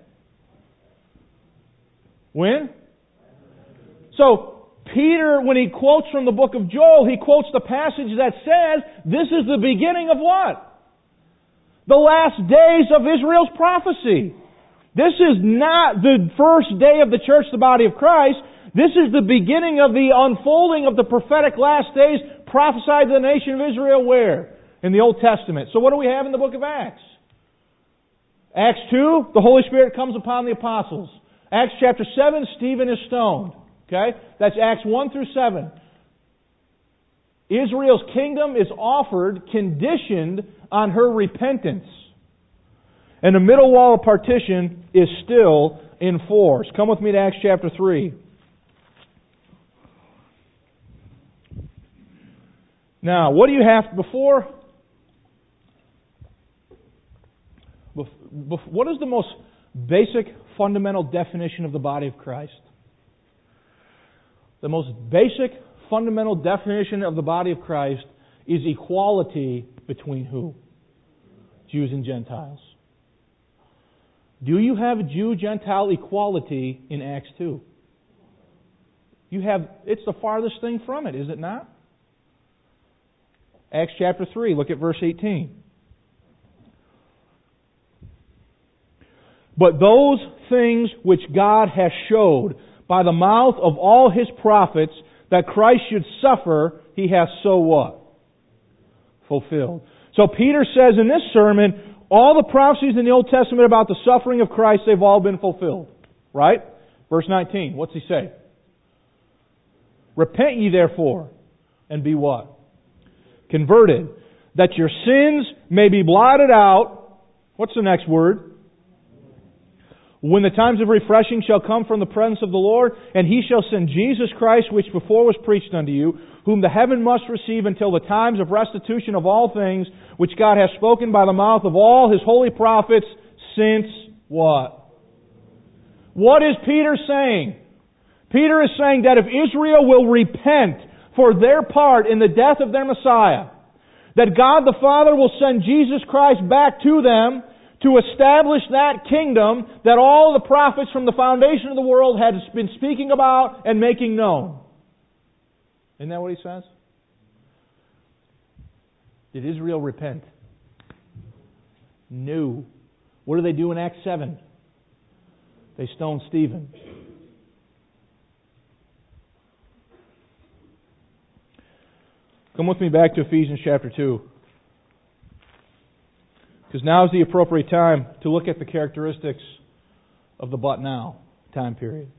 When? So, Peter, when he quotes from the book of Joel, he quotes the passage that says, this is the beginning of what? The last days of Israel's prophecy. This is not the first day of the church, the body of Christ. This is the beginning of the unfolding of the prophetic last days prophesied to the nation of Israel where? In the Old Testament. So what do we have in the book of Acts? Acts two, the Holy Spirit comes upon the apostles. Acts chapter seven, Stephen is stoned. Okay? That's Acts one through seven. Israel's kingdom is offered conditioned on her repentance. And the middle wall of partition is still in force. Come with me to Acts chapter three. Now, what do you have before? What is the most basic, fundamental definition of the body of Christ? The most basic, fundamental definition of the body of Christ is equality between who? Jews and Gentiles. Do you have Jew-Gentile equality in Acts two? You have, it's the farthest thing from it, is it not? Acts chapter three, look at verse eighteen. But those things which God has showed by the mouth of all His prophets that Christ should suffer, He hath so what? Fulfilled. So Peter says in this sermon, all the prophecies in the Old Testament about the suffering of Christ, they've all been fulfilled. Right? Verse nineteen, what's he say? Repent ye therefore, and be what? Converted, that your sins may be blotted out. What's the next word? When the times of refreshing shall come from the presence of the Lord, and He shall send Jesus Christ, which before was preached unto you, whom the heaven must receive until the times of restitution of all things, which God hath spoken by the mouth of all His holy prophets, since what? What is Peter saying? Peter is saying that if Israel will repent for their part in the death of their Messiah, that God the Father will send Jesus Christ back to them to establish that kingdom that all the prophets from the foundation of the world had been speaking about and making known. Isn't that what he says? Did Israel repent? No. What do they do in Acts seven? They stone Stephen. Come with me back to Ephesians chapter two. Because now is the appropriate time to look at the characteristics of the but now time period.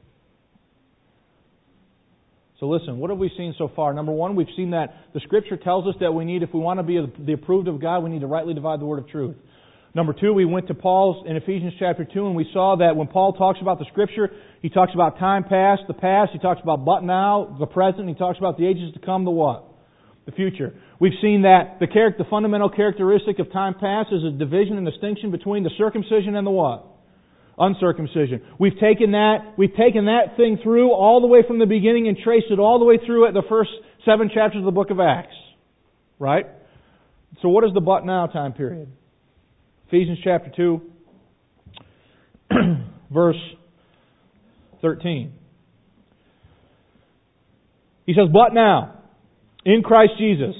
So listen, what have we seen so far? Number one, we've seen that the Scripture tells us that we need, if we want to be the approved of God, we need to rightly divide the word of truth. Number two, we went to Paul's in Ephesians chapter two, and we saw that when Paul talks about the Scripture, he talks about time past, the past, he talks about but now, the present, he talks about the ages to come, the what? The future. We've seen that the, character, the fundamental characteristic of time past is a division and distinction between the circumcision and the what? Uncircumcision. We've taken that, we've taken that thing through all the way from the beginning and traced it all the way through at the first seven chapters of the book of Acts. Right? So what is the but now time period? Ephesians chapter two, verse thirteen. He says, but now, in Christ Jesus,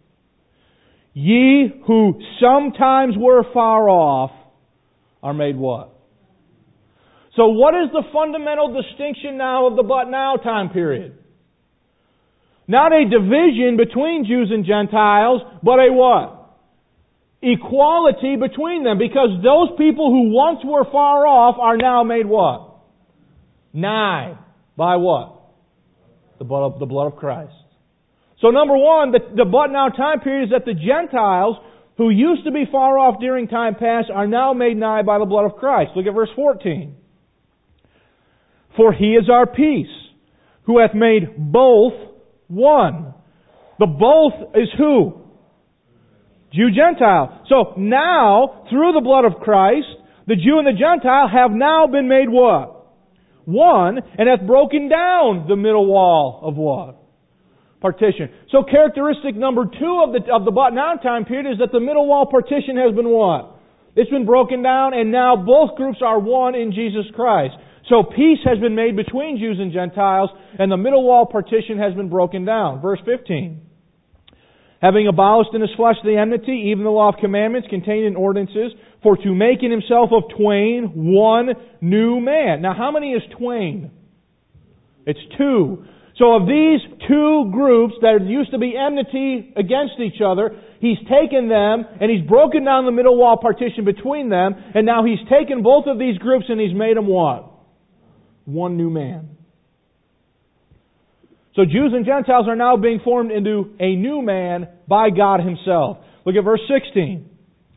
ye who sometimes were far off are made what? So what is the fundamental distinction now of the but now time period? Not a division between Jews and Gentiles, but a what? Equality between them. Because those people who once were far off are now made what? Nigh. By what? The blood of, the blood of Christ. So number one, the, the but now time period is that the Gentiles, who used to be far off during time past, are now made nigh by the blood of Christ. Look at verse fourteen. For He is our peace, who hath made both one. The both is who? Jew-Gentile. So now, through the blood of Christ, the Jew and the Gentile have now been made what? One, and hath broken down the middle wall of what? Partition. So characteristic number two of the of the but now time period is that the middle wall partition has been what? It's been broken down, and now both groups are one in Jesus Christ. So peace has been made between Jews and Gentiles, and the middle wall partition has been broken down. Verse fifteen. Having abolished in His flesh the enmity, even the law of commandments contained in ordinances, for to make in Himself of twain one new man. Now how many is twain? It's two. So of these two groups that used to be enmity against each other, He's taken them and He's broken down the middle wall partition between them, and now He's taken both of these groups and He's made them what? One new man. So Jews and Gentiles are now being formed into a new man by God Himself. Look at verse sixteen.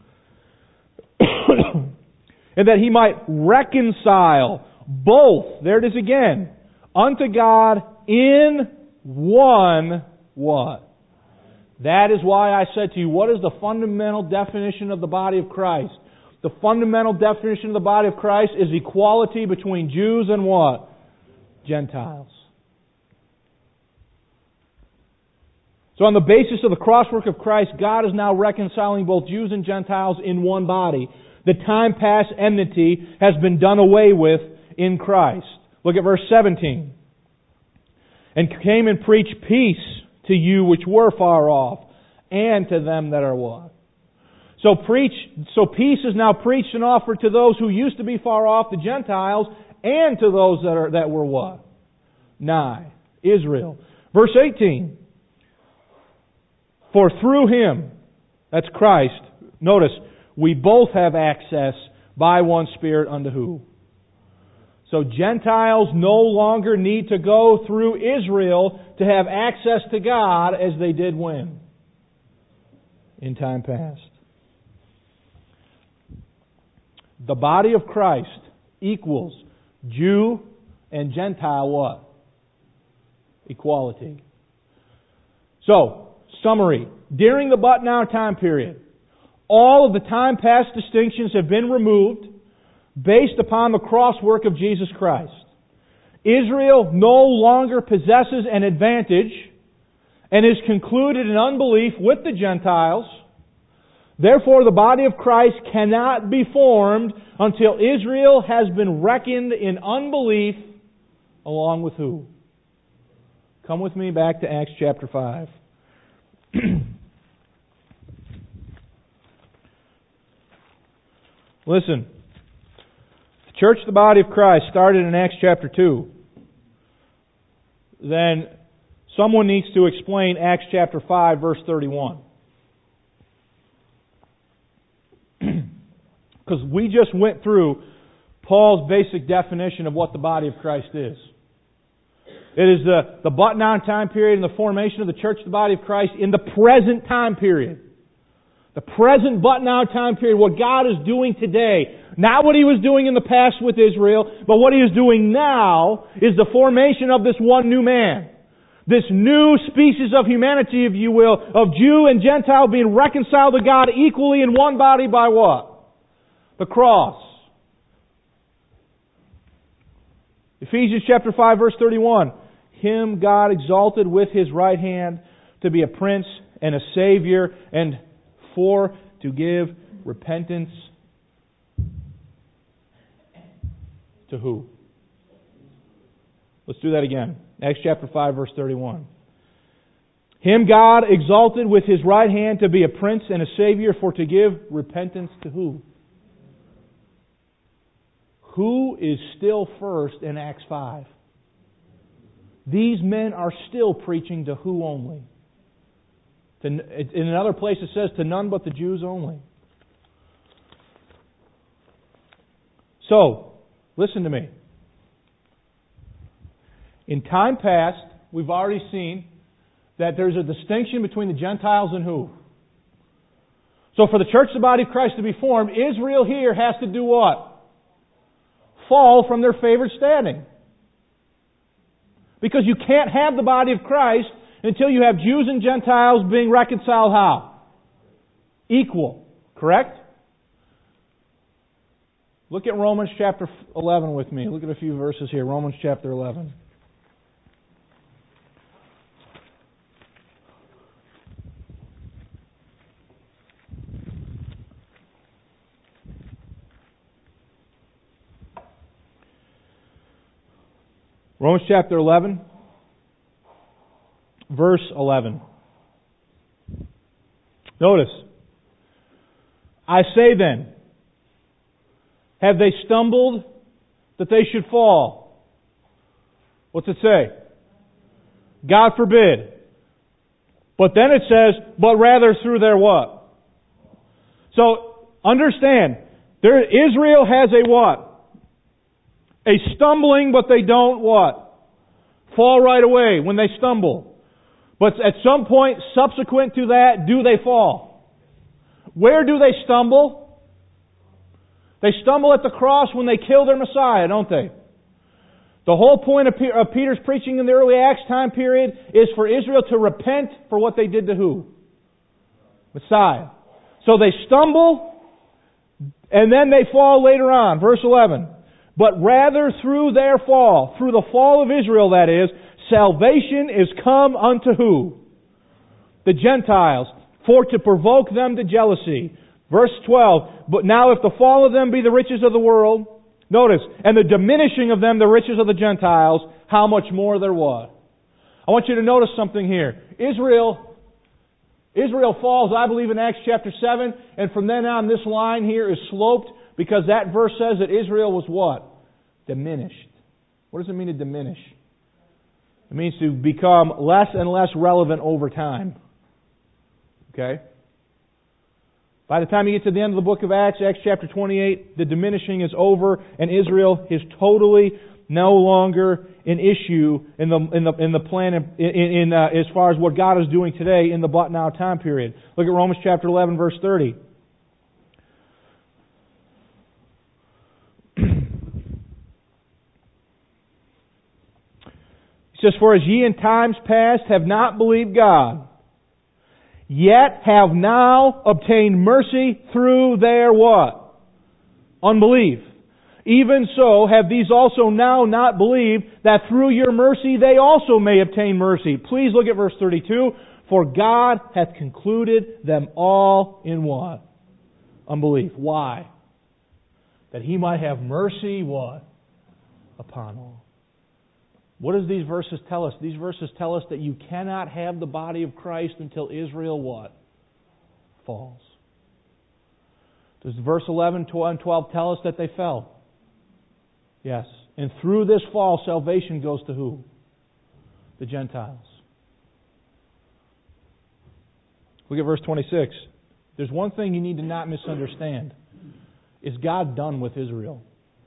And that He might reconcile both, there it is again, unto God in one what? That is why I said to you, what is the fundamental definition of the body of Christ? The fundamental definition of the body of Christ is equality between Jews and what? Gentiles. So on the basis of the crosswork of Christ, God is now reconciling both Jews and Gentiles in one body. The time past enmity has been done away with in Christ. Look at verse seventeen. And came and preached peace to you which were far off, and to them that are what? So preach. So peace is now preached and offered to those who used to be far off, the Gentiles, and to those that are that were what? Nigh. Israel. Verse eighteen. For through Him, that's Christ, notice, we both have access by one Spirit unto who? So Gentiles no longer need to go through Israel to have access to God as they did when? In time past. The body of Christ equals Jew and Gentile what? Equality. So, summary. During the but now time period, all of the time past distinctions have been removed based upon the crosswork of Jesus Christ. Israel no longer possesses an advantage and is concluded in unbelief with the Gentiles. Therefore, the body of Christ cannot be formed until Israel has been reckoned in unbelief along with who? Come with me back to Acts chapter five. Listen. The church, the body of Christ, started in Acts chapter two. Then someone needs to explain Acts chapter five, verse thirty-one. Because we just went through Paul's basic definition of what the body of Christ is. It is the, the button-on time period and the formation of the church, the body of Christ, in the present time period. The present button-on time period, what God is doing today. Not what He was doing in the past with Israel, but what He is doing now is the formation of this one new man. This new species of humanity, if you will, of Jew and Gentile being reconciled to God equally in one body by what? The cross. Ephesians chapter five, verse thirty-one. Him God exalted with His right hand to be a prince and a savior, and for to give repentance to who? Let's do that again. Acts chapter five, verse thirty-one. Him God exalted with His right hand to be a prince and a savior, for to give repentance to who? Who is still first in Acts five? These men are still preaching to who only? To, in another place it says, to none but the Jews only. So, listen to me. In time past, we've already seen that there's a distinction between the Gentiles and who? So for the church, the body of Christ, to be formed, Israel here has to do what? Fall from their favored standing. Because you can't have the body of Christ until you have Jews and Gentiles being reconciled how? Equal. Correct? Look at Romans chapter eleven with me. Look at a few verses here. Romans chapter eleven. Romans chapter eleven, verse eleven. Notice, I say then, have they stumbled that they should fall? What's it say? God forbid. But then it says, but rather through their what? So, understand, there, Israel has a what? A stumbling, but they don't what? fall right away when they stumble. But at some point subsequent to that, do they fall? Where do they stumble? They stumble at the cross when they kill their Messiah, don't they? The whole point of Peter's preaching in the early Acts time period is for Israel to repent for what they did to who? Messiah. So they stumble, and then they fall later on. Verse eleven. But rather through their fall, through the fall of Israel that is, salvation is come unto who? The Gentiles, for to provoke them to jealousy. Verse twelve. But now if the fall of them be the riches of the world, notice, and the diminishing of them the riches of the Gentiles, how much more there was. I want you to notice something here. Israel, Israel falls, I believe, in Acts chapter seven, and from then on this line here is sloped because that verse says that Israel was what? Diminished. What does it mean to diminish? It means to become less and less relevant over time. Okay? By the time you get to the end of the book of Acts, Acts chapter twenty-eight, the diminishing is over, and Israel is totally no longer an issue in the in the in the plan in, in, in uh, as far as what God is doing today in the but now time period. Look at Romans chapter eleven, verse thirty. It says, "For as ye in times past have not believed God, yet have now obtained mercy through their" what? Unbelief. "Even so have these also now not believed, that through your mercy they also may obtain mercy." Please look at verse thirty-two. "For God hath concluded them all in what? Unbelief." Why? That He might have mercy, what? Upon all. What does these verses tell us? These verses tell us that you cannot have the body of Christ until Israel what? Falls. Does verse eleven and twelve tell us that they fell? Yes. And through this fall, salvation goes to who? The Gentiles. Look at verse twenty-six. There's one thing you need to not misunderstand. Is God done with Israel?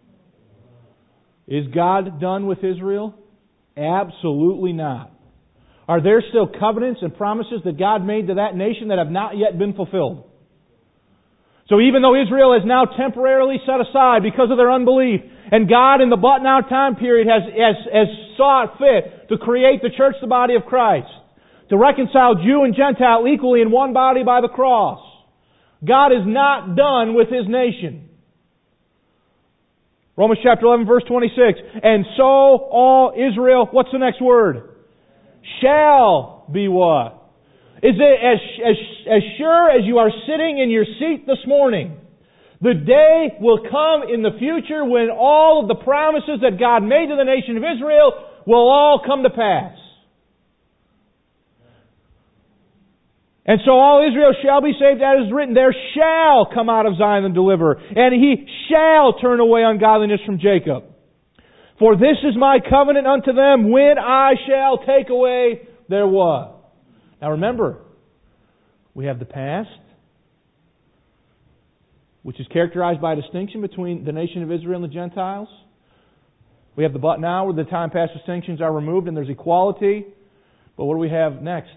Is God done with Israel? Absolutely not. Are there still covenants and promises that God made to that nation that have not yet been fulfilled? So even though Israel is now temporarily set aside because of their unbelief, and God in the but now time period has, has, has saw it fit to create the church, the body of Christ, to reconcile Jew and Gentile equally in one body by the cross, God is not done with His nation. Romans chapter eleven, verse twenty-six. "And so all Israel," what's the next word? "Shall be" what? Is it as, as, as sure as you are sitting in your seat this morning? The day will come in the future when all of the promises that God made to the nation of Israel will all come to pass. "And so all Israel shall be saved, as is written, there shall come out of Zion a deliverer, and He shall turn away ungodliness from Jacob. For this is my covenant unto them, when I shall take away their" what? Now remember, we have the past, which is characterized by a distinction between the nation of Israel and the Gentiles. We have the but now, where the time past distinctions are removed and there's equality. But what do we have next?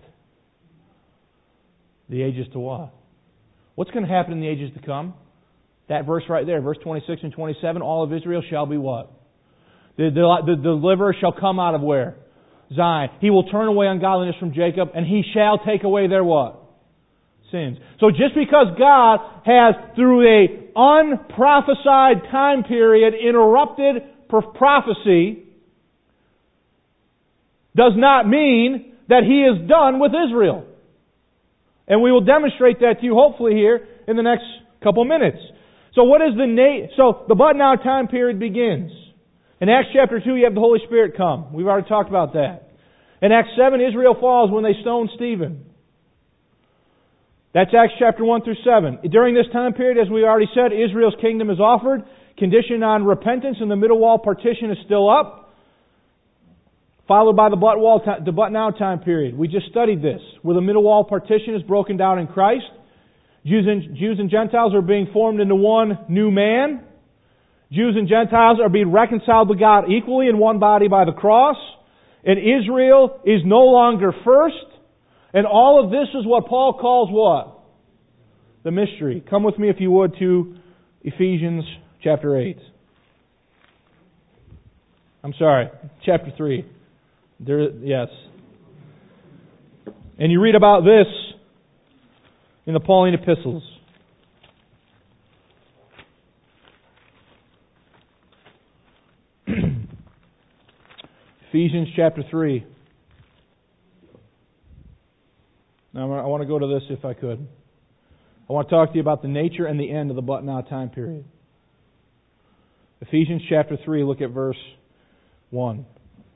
The ages to what? What's going to happen in the ages to come? That verse right there, verse twenty-six and twenty-seven, all of Israel shall be what? The, the, the deliverer shall come out of where? Zion. He will turn away ungodliness from Jacob, and He shall take away their what? Sins. So just because God has, through a unprophesied time period, interrupted prophecy, does not mean that He is done with Israel. And we will demonstrate that to you hopefully here in the next couple minutes. So what is the na- so the but now time period begins. In Acts chapter two you have the Holy Spirit come. We've already talked about that. In Acts seven Israel falls when they stoned Stephen. That's Acts chapter one through seven. During this time period, as we already said, Israel's kingdom is offered, conditioned on repentance, and the middle wall partition is still up. Followed by the but, wall, the but now time period. We just studied this, where the middle wall partition is broken down in Christ. Jews and, Jews and Gentiles are being formed into one new man. Jews and Gentiles are being reconciled to God equally in one body by the cross. And Israel is no longer first. And all of this is what Paul calls what? The mystery. Come with me, if you would, to Ephesians chapter eight. I'm sorry, chapter three. There, yes. And you read about this in the Pauline epistles. Ephesians chapter three. Now I want to go to this if I could. I want to talk to you about the nature and the end of the but now time period. Ephesians chapter three, look at verse one.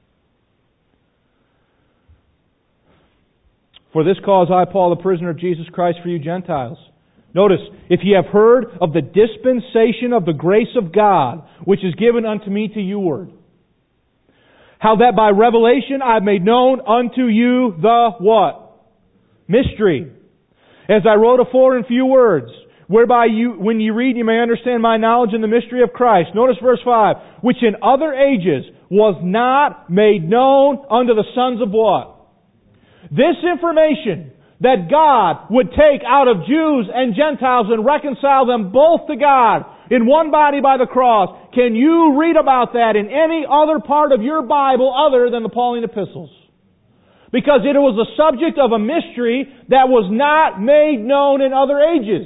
For this cause I, Paul, the prisoner of Jesus Christ, for you Gentiles. Notice, if ye have heard of the dispensation of the grace of God, which is given unto me to you word, how that by revelation I have made known unto you the what? Mystery. As I wrote afore in few words, whereby you, when you read, you may understand my knowledge in the mystery of Christ. Notice verse five, which in other ages was not made known unto the sons of what? This information that God would take out of Jews and Gentiles and reconcile them both to God in one body by the cross. Can you read about that in any other part of your Bible other than the Pauline epistles? Because it was the subject of a mystery that was not made known in other ages.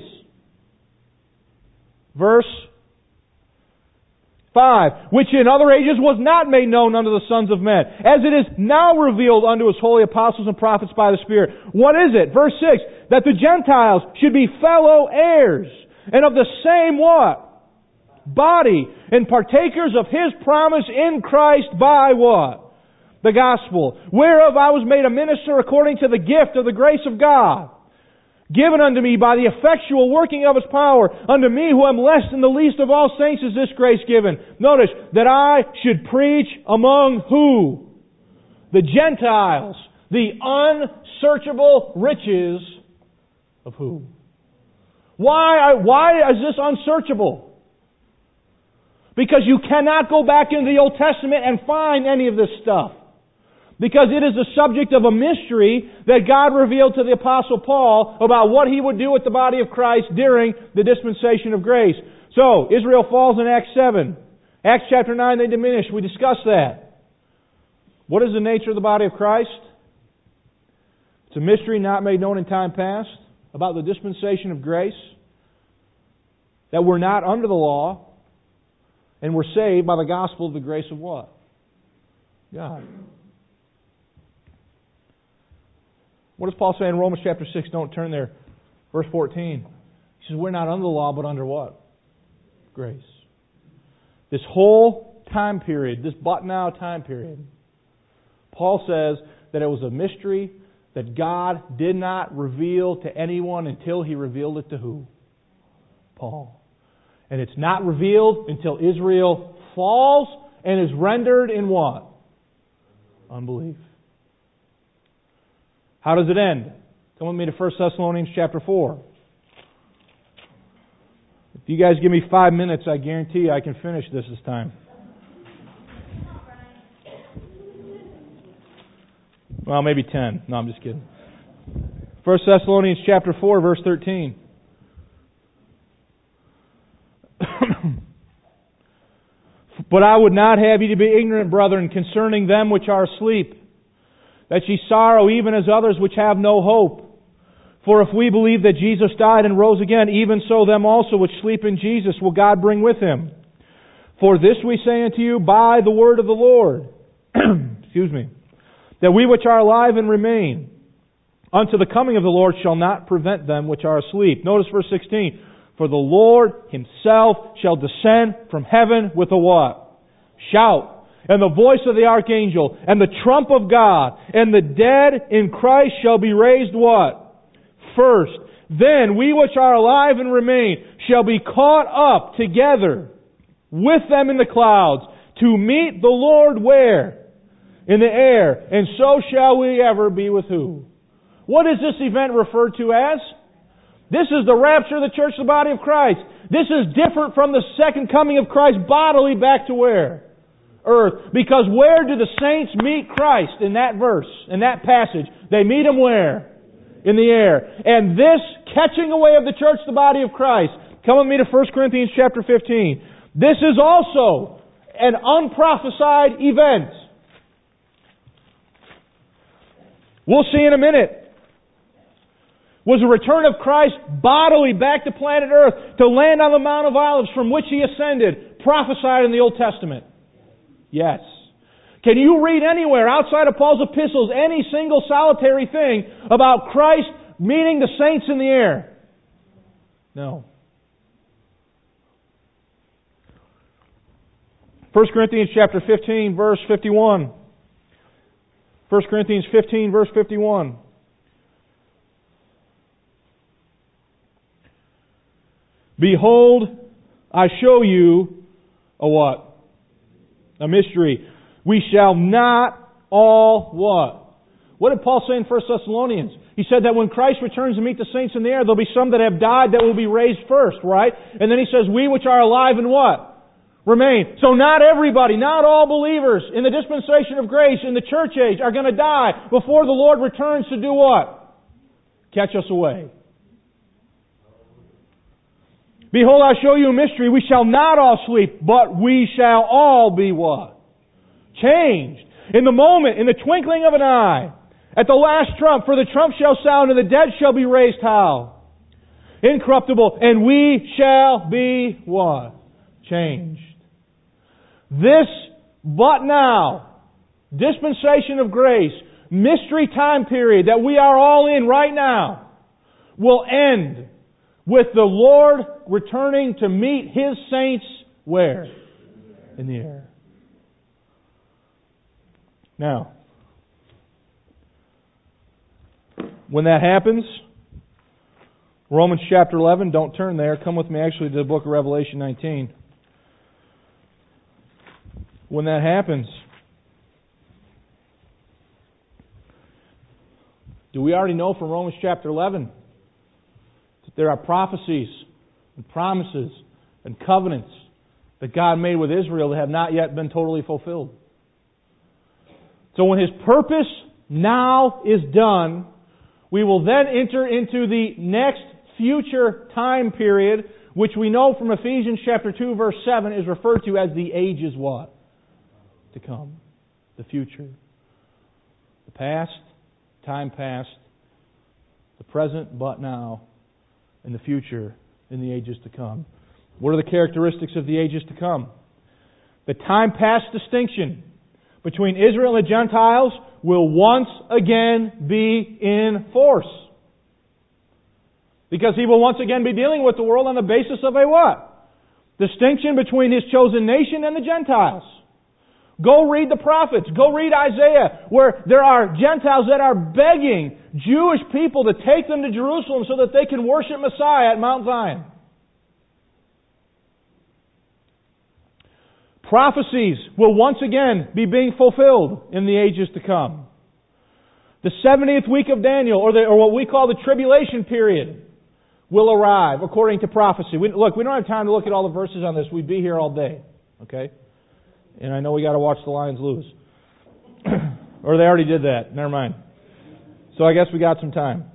Verse five, which in other ages was not made known unto the sons of men, as it is now revealed unto His holy apostles and prophets by the Spirit. What is it? Verse six, that the Gentiles should be fellow heirs, and of the same what? Body, and partakers of His promise in Christ by what? The gospel, whereof I was made a minister according to the gift of the grace of God, given unto me by the effectual working of His power. Unto me who am less than the least of all saints is this grace given. Notice, that I should preach among who? The Gentiles. The unsearchable riches of who? Why, why is this unsearchable? Because you cannot go back into the Old Testament and find any of this stuff. Because it is the subject of a mystery that God revealed to the Apostle Paul about what He would do with the body of Christ during the dispensation of grace. So, Israel falls in Acts seven. Acts chapter nine, they diminish. We discussed that. What is the nature of the body of Christ? It's a mystery not made known in time past about the dispensation of grace. That we're not under the law and we're saved by the gospel of the grace of what? God. What does Paul say in Romans chapter six? Don't turn there. Verse fourteen. He says, we're not under the law, but under what? Grace. This whole time period, this but now time period, Paul says that it was a mystery that God did not reveal to anyone until He revealed it to who? Paul. And it's not revealed until Israel falls and is rendered in what? Unbelief. How does it end? Come with me to First Thessalonians chapter four. If you guys give me five minutes, I guarantee you I can finish this this time. Well, maybe ten. No, I'm just kidding. First Thessalonians chapter four, verse thirteen. But I would not have you to be ignorant, brethren, concerning them which are asleep, that ye sorrow even as others which have no hope. For if we believe that Jesus died and rose again, even so them also which sleep in Jesus will God bring with Him. For this we say unto you by the word of the Lord, excuse me, that we which are alive and remain unto the coming of the Lord shall not prevent them which are asleep. Notice verse sixteen. For the Lord Himself shall descend from heaven with a what? Shout. And the voice of the archangel, and the trump of God, and the dead in Christ shall be raised what? First. Then we which are alive and remain shall be caught up together with them in the clouds to meet the Lord where? In the air. And so shall we ever be with who? What is this event referred to as? This is the rapture of the church, the body of Christ. This is different from the second coming of Christ bodily back to where? earth. Because where do the saints meet Christ in that verse, in that passage? They meet Him where? In the air. And this catching away of the church, the body of Christ. Come with me to First Corinthians chapter fifteen. This is also an unprophesied event. We'll see in a minute. Was the return of Christ bodily back to planet Earth to land on the Mount of Olives from which He ascended, prophesied in the Old Testament? Yes. Can you read anywhere outside of Paul's epistles any single solitary thing about Christ meeting the saints in the air? No. First Corinthians chapter fifteen, verse fifty-one. First Corinthians fifteen, verse fifty-one. Behold, I show you a what? A mystery. We shall not all what? What did Paul say in First Thessalonians? He said that when Christ returns to meet the saints in the air, there'll be some that have died that will be raised first, right? And then he says, we which are alive and what? Remain. So not everybody, not all believers in the dispensation of grace in the church age are going to die before the Lord returns to do what? Catch us away. Behold, I show you a mystery. We shall not all sleep, but we shall all be what? Changed. In the moment, in the twinkling of an eye, at the last trump, for the trump shall sound and the dead shall be raised how? Incorruptible. And we shall be what? Changed. This but now, dispensation of grace, mystery time period that we are all in right now, will end with the Lord returning to meet His saints where? In the air. Now, when that happens, Romans chapter eleven, don't turn there. Come with me actually to the book of Revelation nineteen. When that happens, do we already know from Romans chapter eleven that there are prophecies and promises and covenants that God made with Israel that have not yet been totally fulfilled? So when His purpose now is done, we will then enter into the next future time period, which we know from Ephesians chapter two verse seven is referred to as the ages what? To come. The future. The past, time past, the present but now, and the future in the ages to come. What are the characteristics of the ages to come? The time past distinction between Israel and the Gentiles will once again be in force. Because He will once again be dealing with the world on the basis of a what? Distinction between His chosen nation and the Gentiles. Go read the prophets. Go read Isaiah, where there are Gentiles that are begging Jewish people to take them to Jerusalem so that they can worship Messiah at Mount Zion. Prophecies will once again be being fulfilled in the ages to come. The seventieth week of Daniel, or, the, or what we call the tribulation period, will arrive according to prophecy. We, look, we don't have time to look at all the verses on this. We'd be here all day. Okay? And I know we got to watch the Lions lose. Or they already did that. Never mind. So I guess we got some time.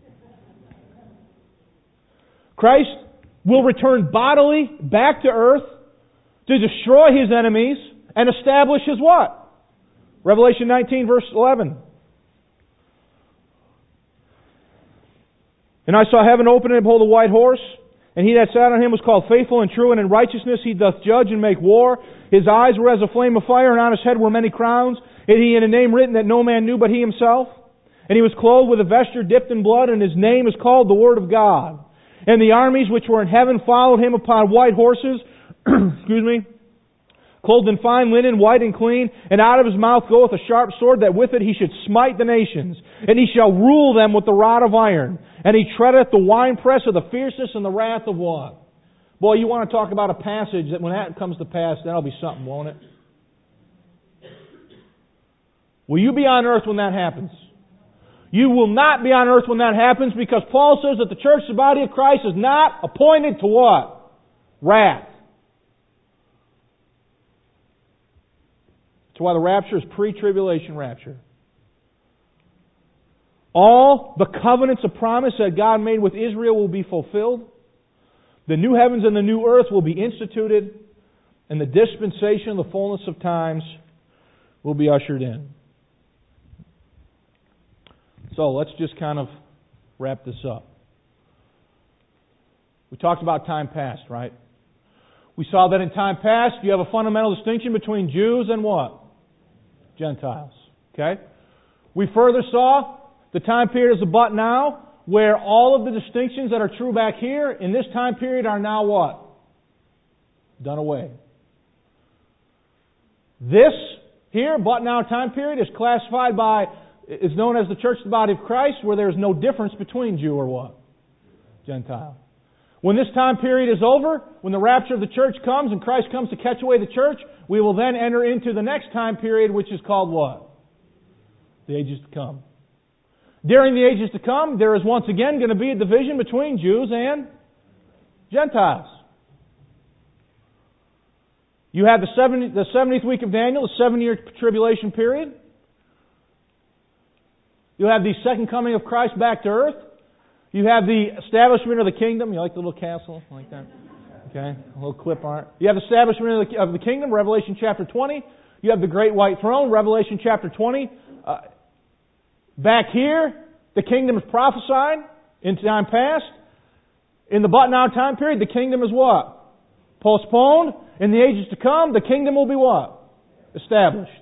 Christ will return bodily back to earth to destroy His enemies and establish His what? Revelation nineteen verse eleven. And I saw heaven open, and behold a white horse, and he that sat on him was called Faithful and True, and in righteousness he doth judge and make war. His eyes were as a flame of fire, and on his head were many crowns, and he had a name written that no man knew but he himself. And he was clothed with a vesture dipped in blood, and his name is called the Word of God. And the armies which were in heaven followed him upon white horses, excuse me, clothed in fine linen, white and clean, and out of his mouth goeth a sharp sword, that with it he should smite the nations. And he shall rule them with the rod of iron. And he treadeth the winepress of the fierceness and the wrath of what? Boy, you want to talk about a passage that when that comes to pass, that'll be something, won't it? Will you be on earth when that happens? You will not be on earth when that happens, because Paul says that the church, the body of Christ, is not appointed to what? Wrath. That's why the rapture is pre-tribulation rapture. All the covenants of promise that God made with Israel will be fulfilled. The new heavens and the new earth will be instituted. And the dispensation of the fullness of times will be ushered in. So let's just kind of wrap this up. We talked about time past, right? We saw that in time past you have a fundamental distinction between Jews and what? Gentiles. Okay? We further saw the time period is a but now, where all of the distinctions that are true back here in this time period are now what? Done away. This here, but now time period, is classified by, is known as the church of the body of Christ, where there is no difference between Jew or what? Gentile. When this time period is over, when the rapture of the church comes and Christ comes to catch away the church, we will then enter into the next time period, which is called what? The ages to come. During the ages to come, there is once again going to be a division between Jews and Gentiles. You have the, seventy, the seventieth week of Daniel, the seven-year tribulation period. You have the second coming of Christ back to earth. You have the establishment of the kingdom. You like the little castle? Like that? Okay, a little clip art. You have the establishment of the, of the kingdom, Revelation chapter twenty. You have the great white throne, Revelation chapter twenty. Uh, back here, the kingdom is prophesied in time past. In the but now time period, the kingdom is what? Postponed. In the ages to come, the kingdom will be what? Established.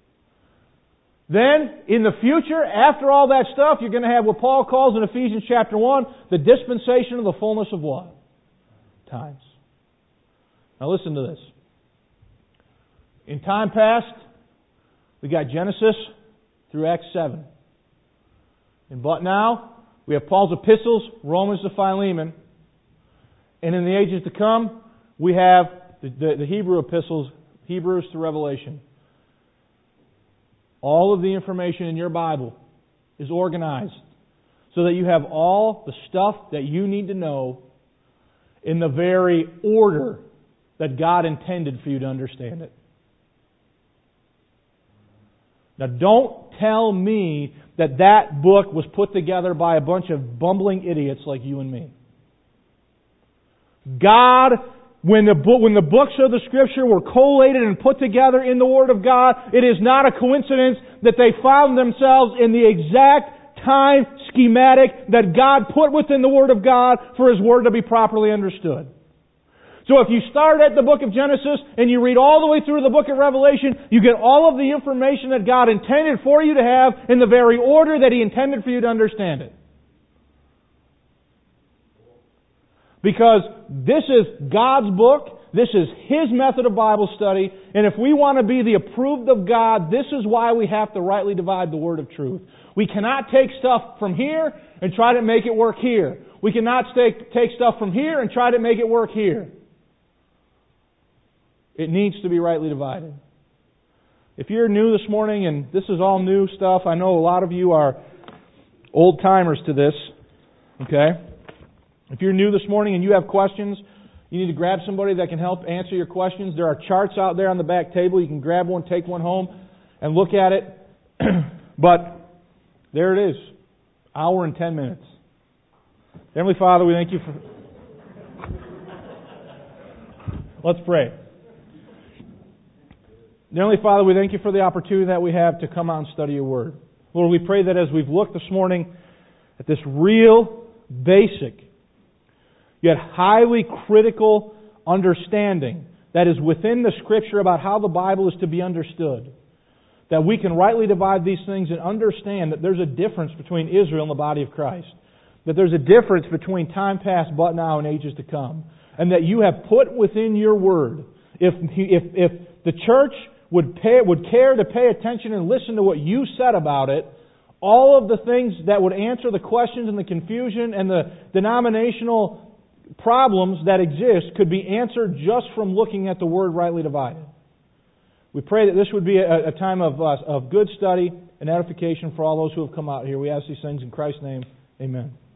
Then, in the future, after all that stuff, you're going to have what Paul calls in Ephesians chapter one, the dispensation of the fullness of what? Times. Now listen to this. In time past, we got Genesis through Acts seven. And but now, we have Paul's epistles, Romans to Philemon. And in the ages to come, we have the, the, the Hebrew epistles, Hebrews to Revelation. All of the information in your Bible is organized so that you have all the stuff that you need to know in the very order that God intended for you to understand it. Now don't tell me that that book was put together by a bunch of bumbling idiots like you and me. God, when the, book, when the books of the Scripture were collated and put together in the Word of God, it is not a coincidence that they found themselves in the exact time schematic that God put within the Word of God for His Word to be properly understood. So if you start at the book of Genesis and you read all the way through the book of Revelation, you get all of the information that God intended for you to have in the very order that He intended for you to understand it. Because this is God's book, this is His method of Bible study, and if we want to be the approved of God, this is why we have to rightly divide the word of truth. We cannot take stuff from here and try to make it work here. We cannot take, take stuff from here and try to make it work here. It needs to be rightly divided. If you're new this morning and this is all new stuff, I know a lot of you are old-timers to this, okay? If you're new this morning and you have questions, you need to grab somebody that can help answer your questions. There are charts out there on the back table. You can grab one, take one home, and look at it. But there it is. Hour and ten minutes. Heavenly Father, we thank You for... Let's pray. Heavenly Father, we thank You for the opportunity that we have to come out and study Your Word. Lord, we pray that as we've looked this morning at this real, basic, yet highly critical understanding that is within the Scripture about how the Bible is to be understood, that we can rightly divide these things and understand that there's a difference between Israel and the body of Christ, that there's a difference between time past, but now, and ages to come, and that You have put within Your Word, if if, if the church would pay, would care to pay attention and listen to what You said about it, all of the things that would answer the questions and the confusion and the denominational problems that exist could be answered just from looking at the Word rightly divided. We pray that this would be a, a time of, uh, of good study and edification for all those who have come out here. We ask these things in Christ's name. Amen.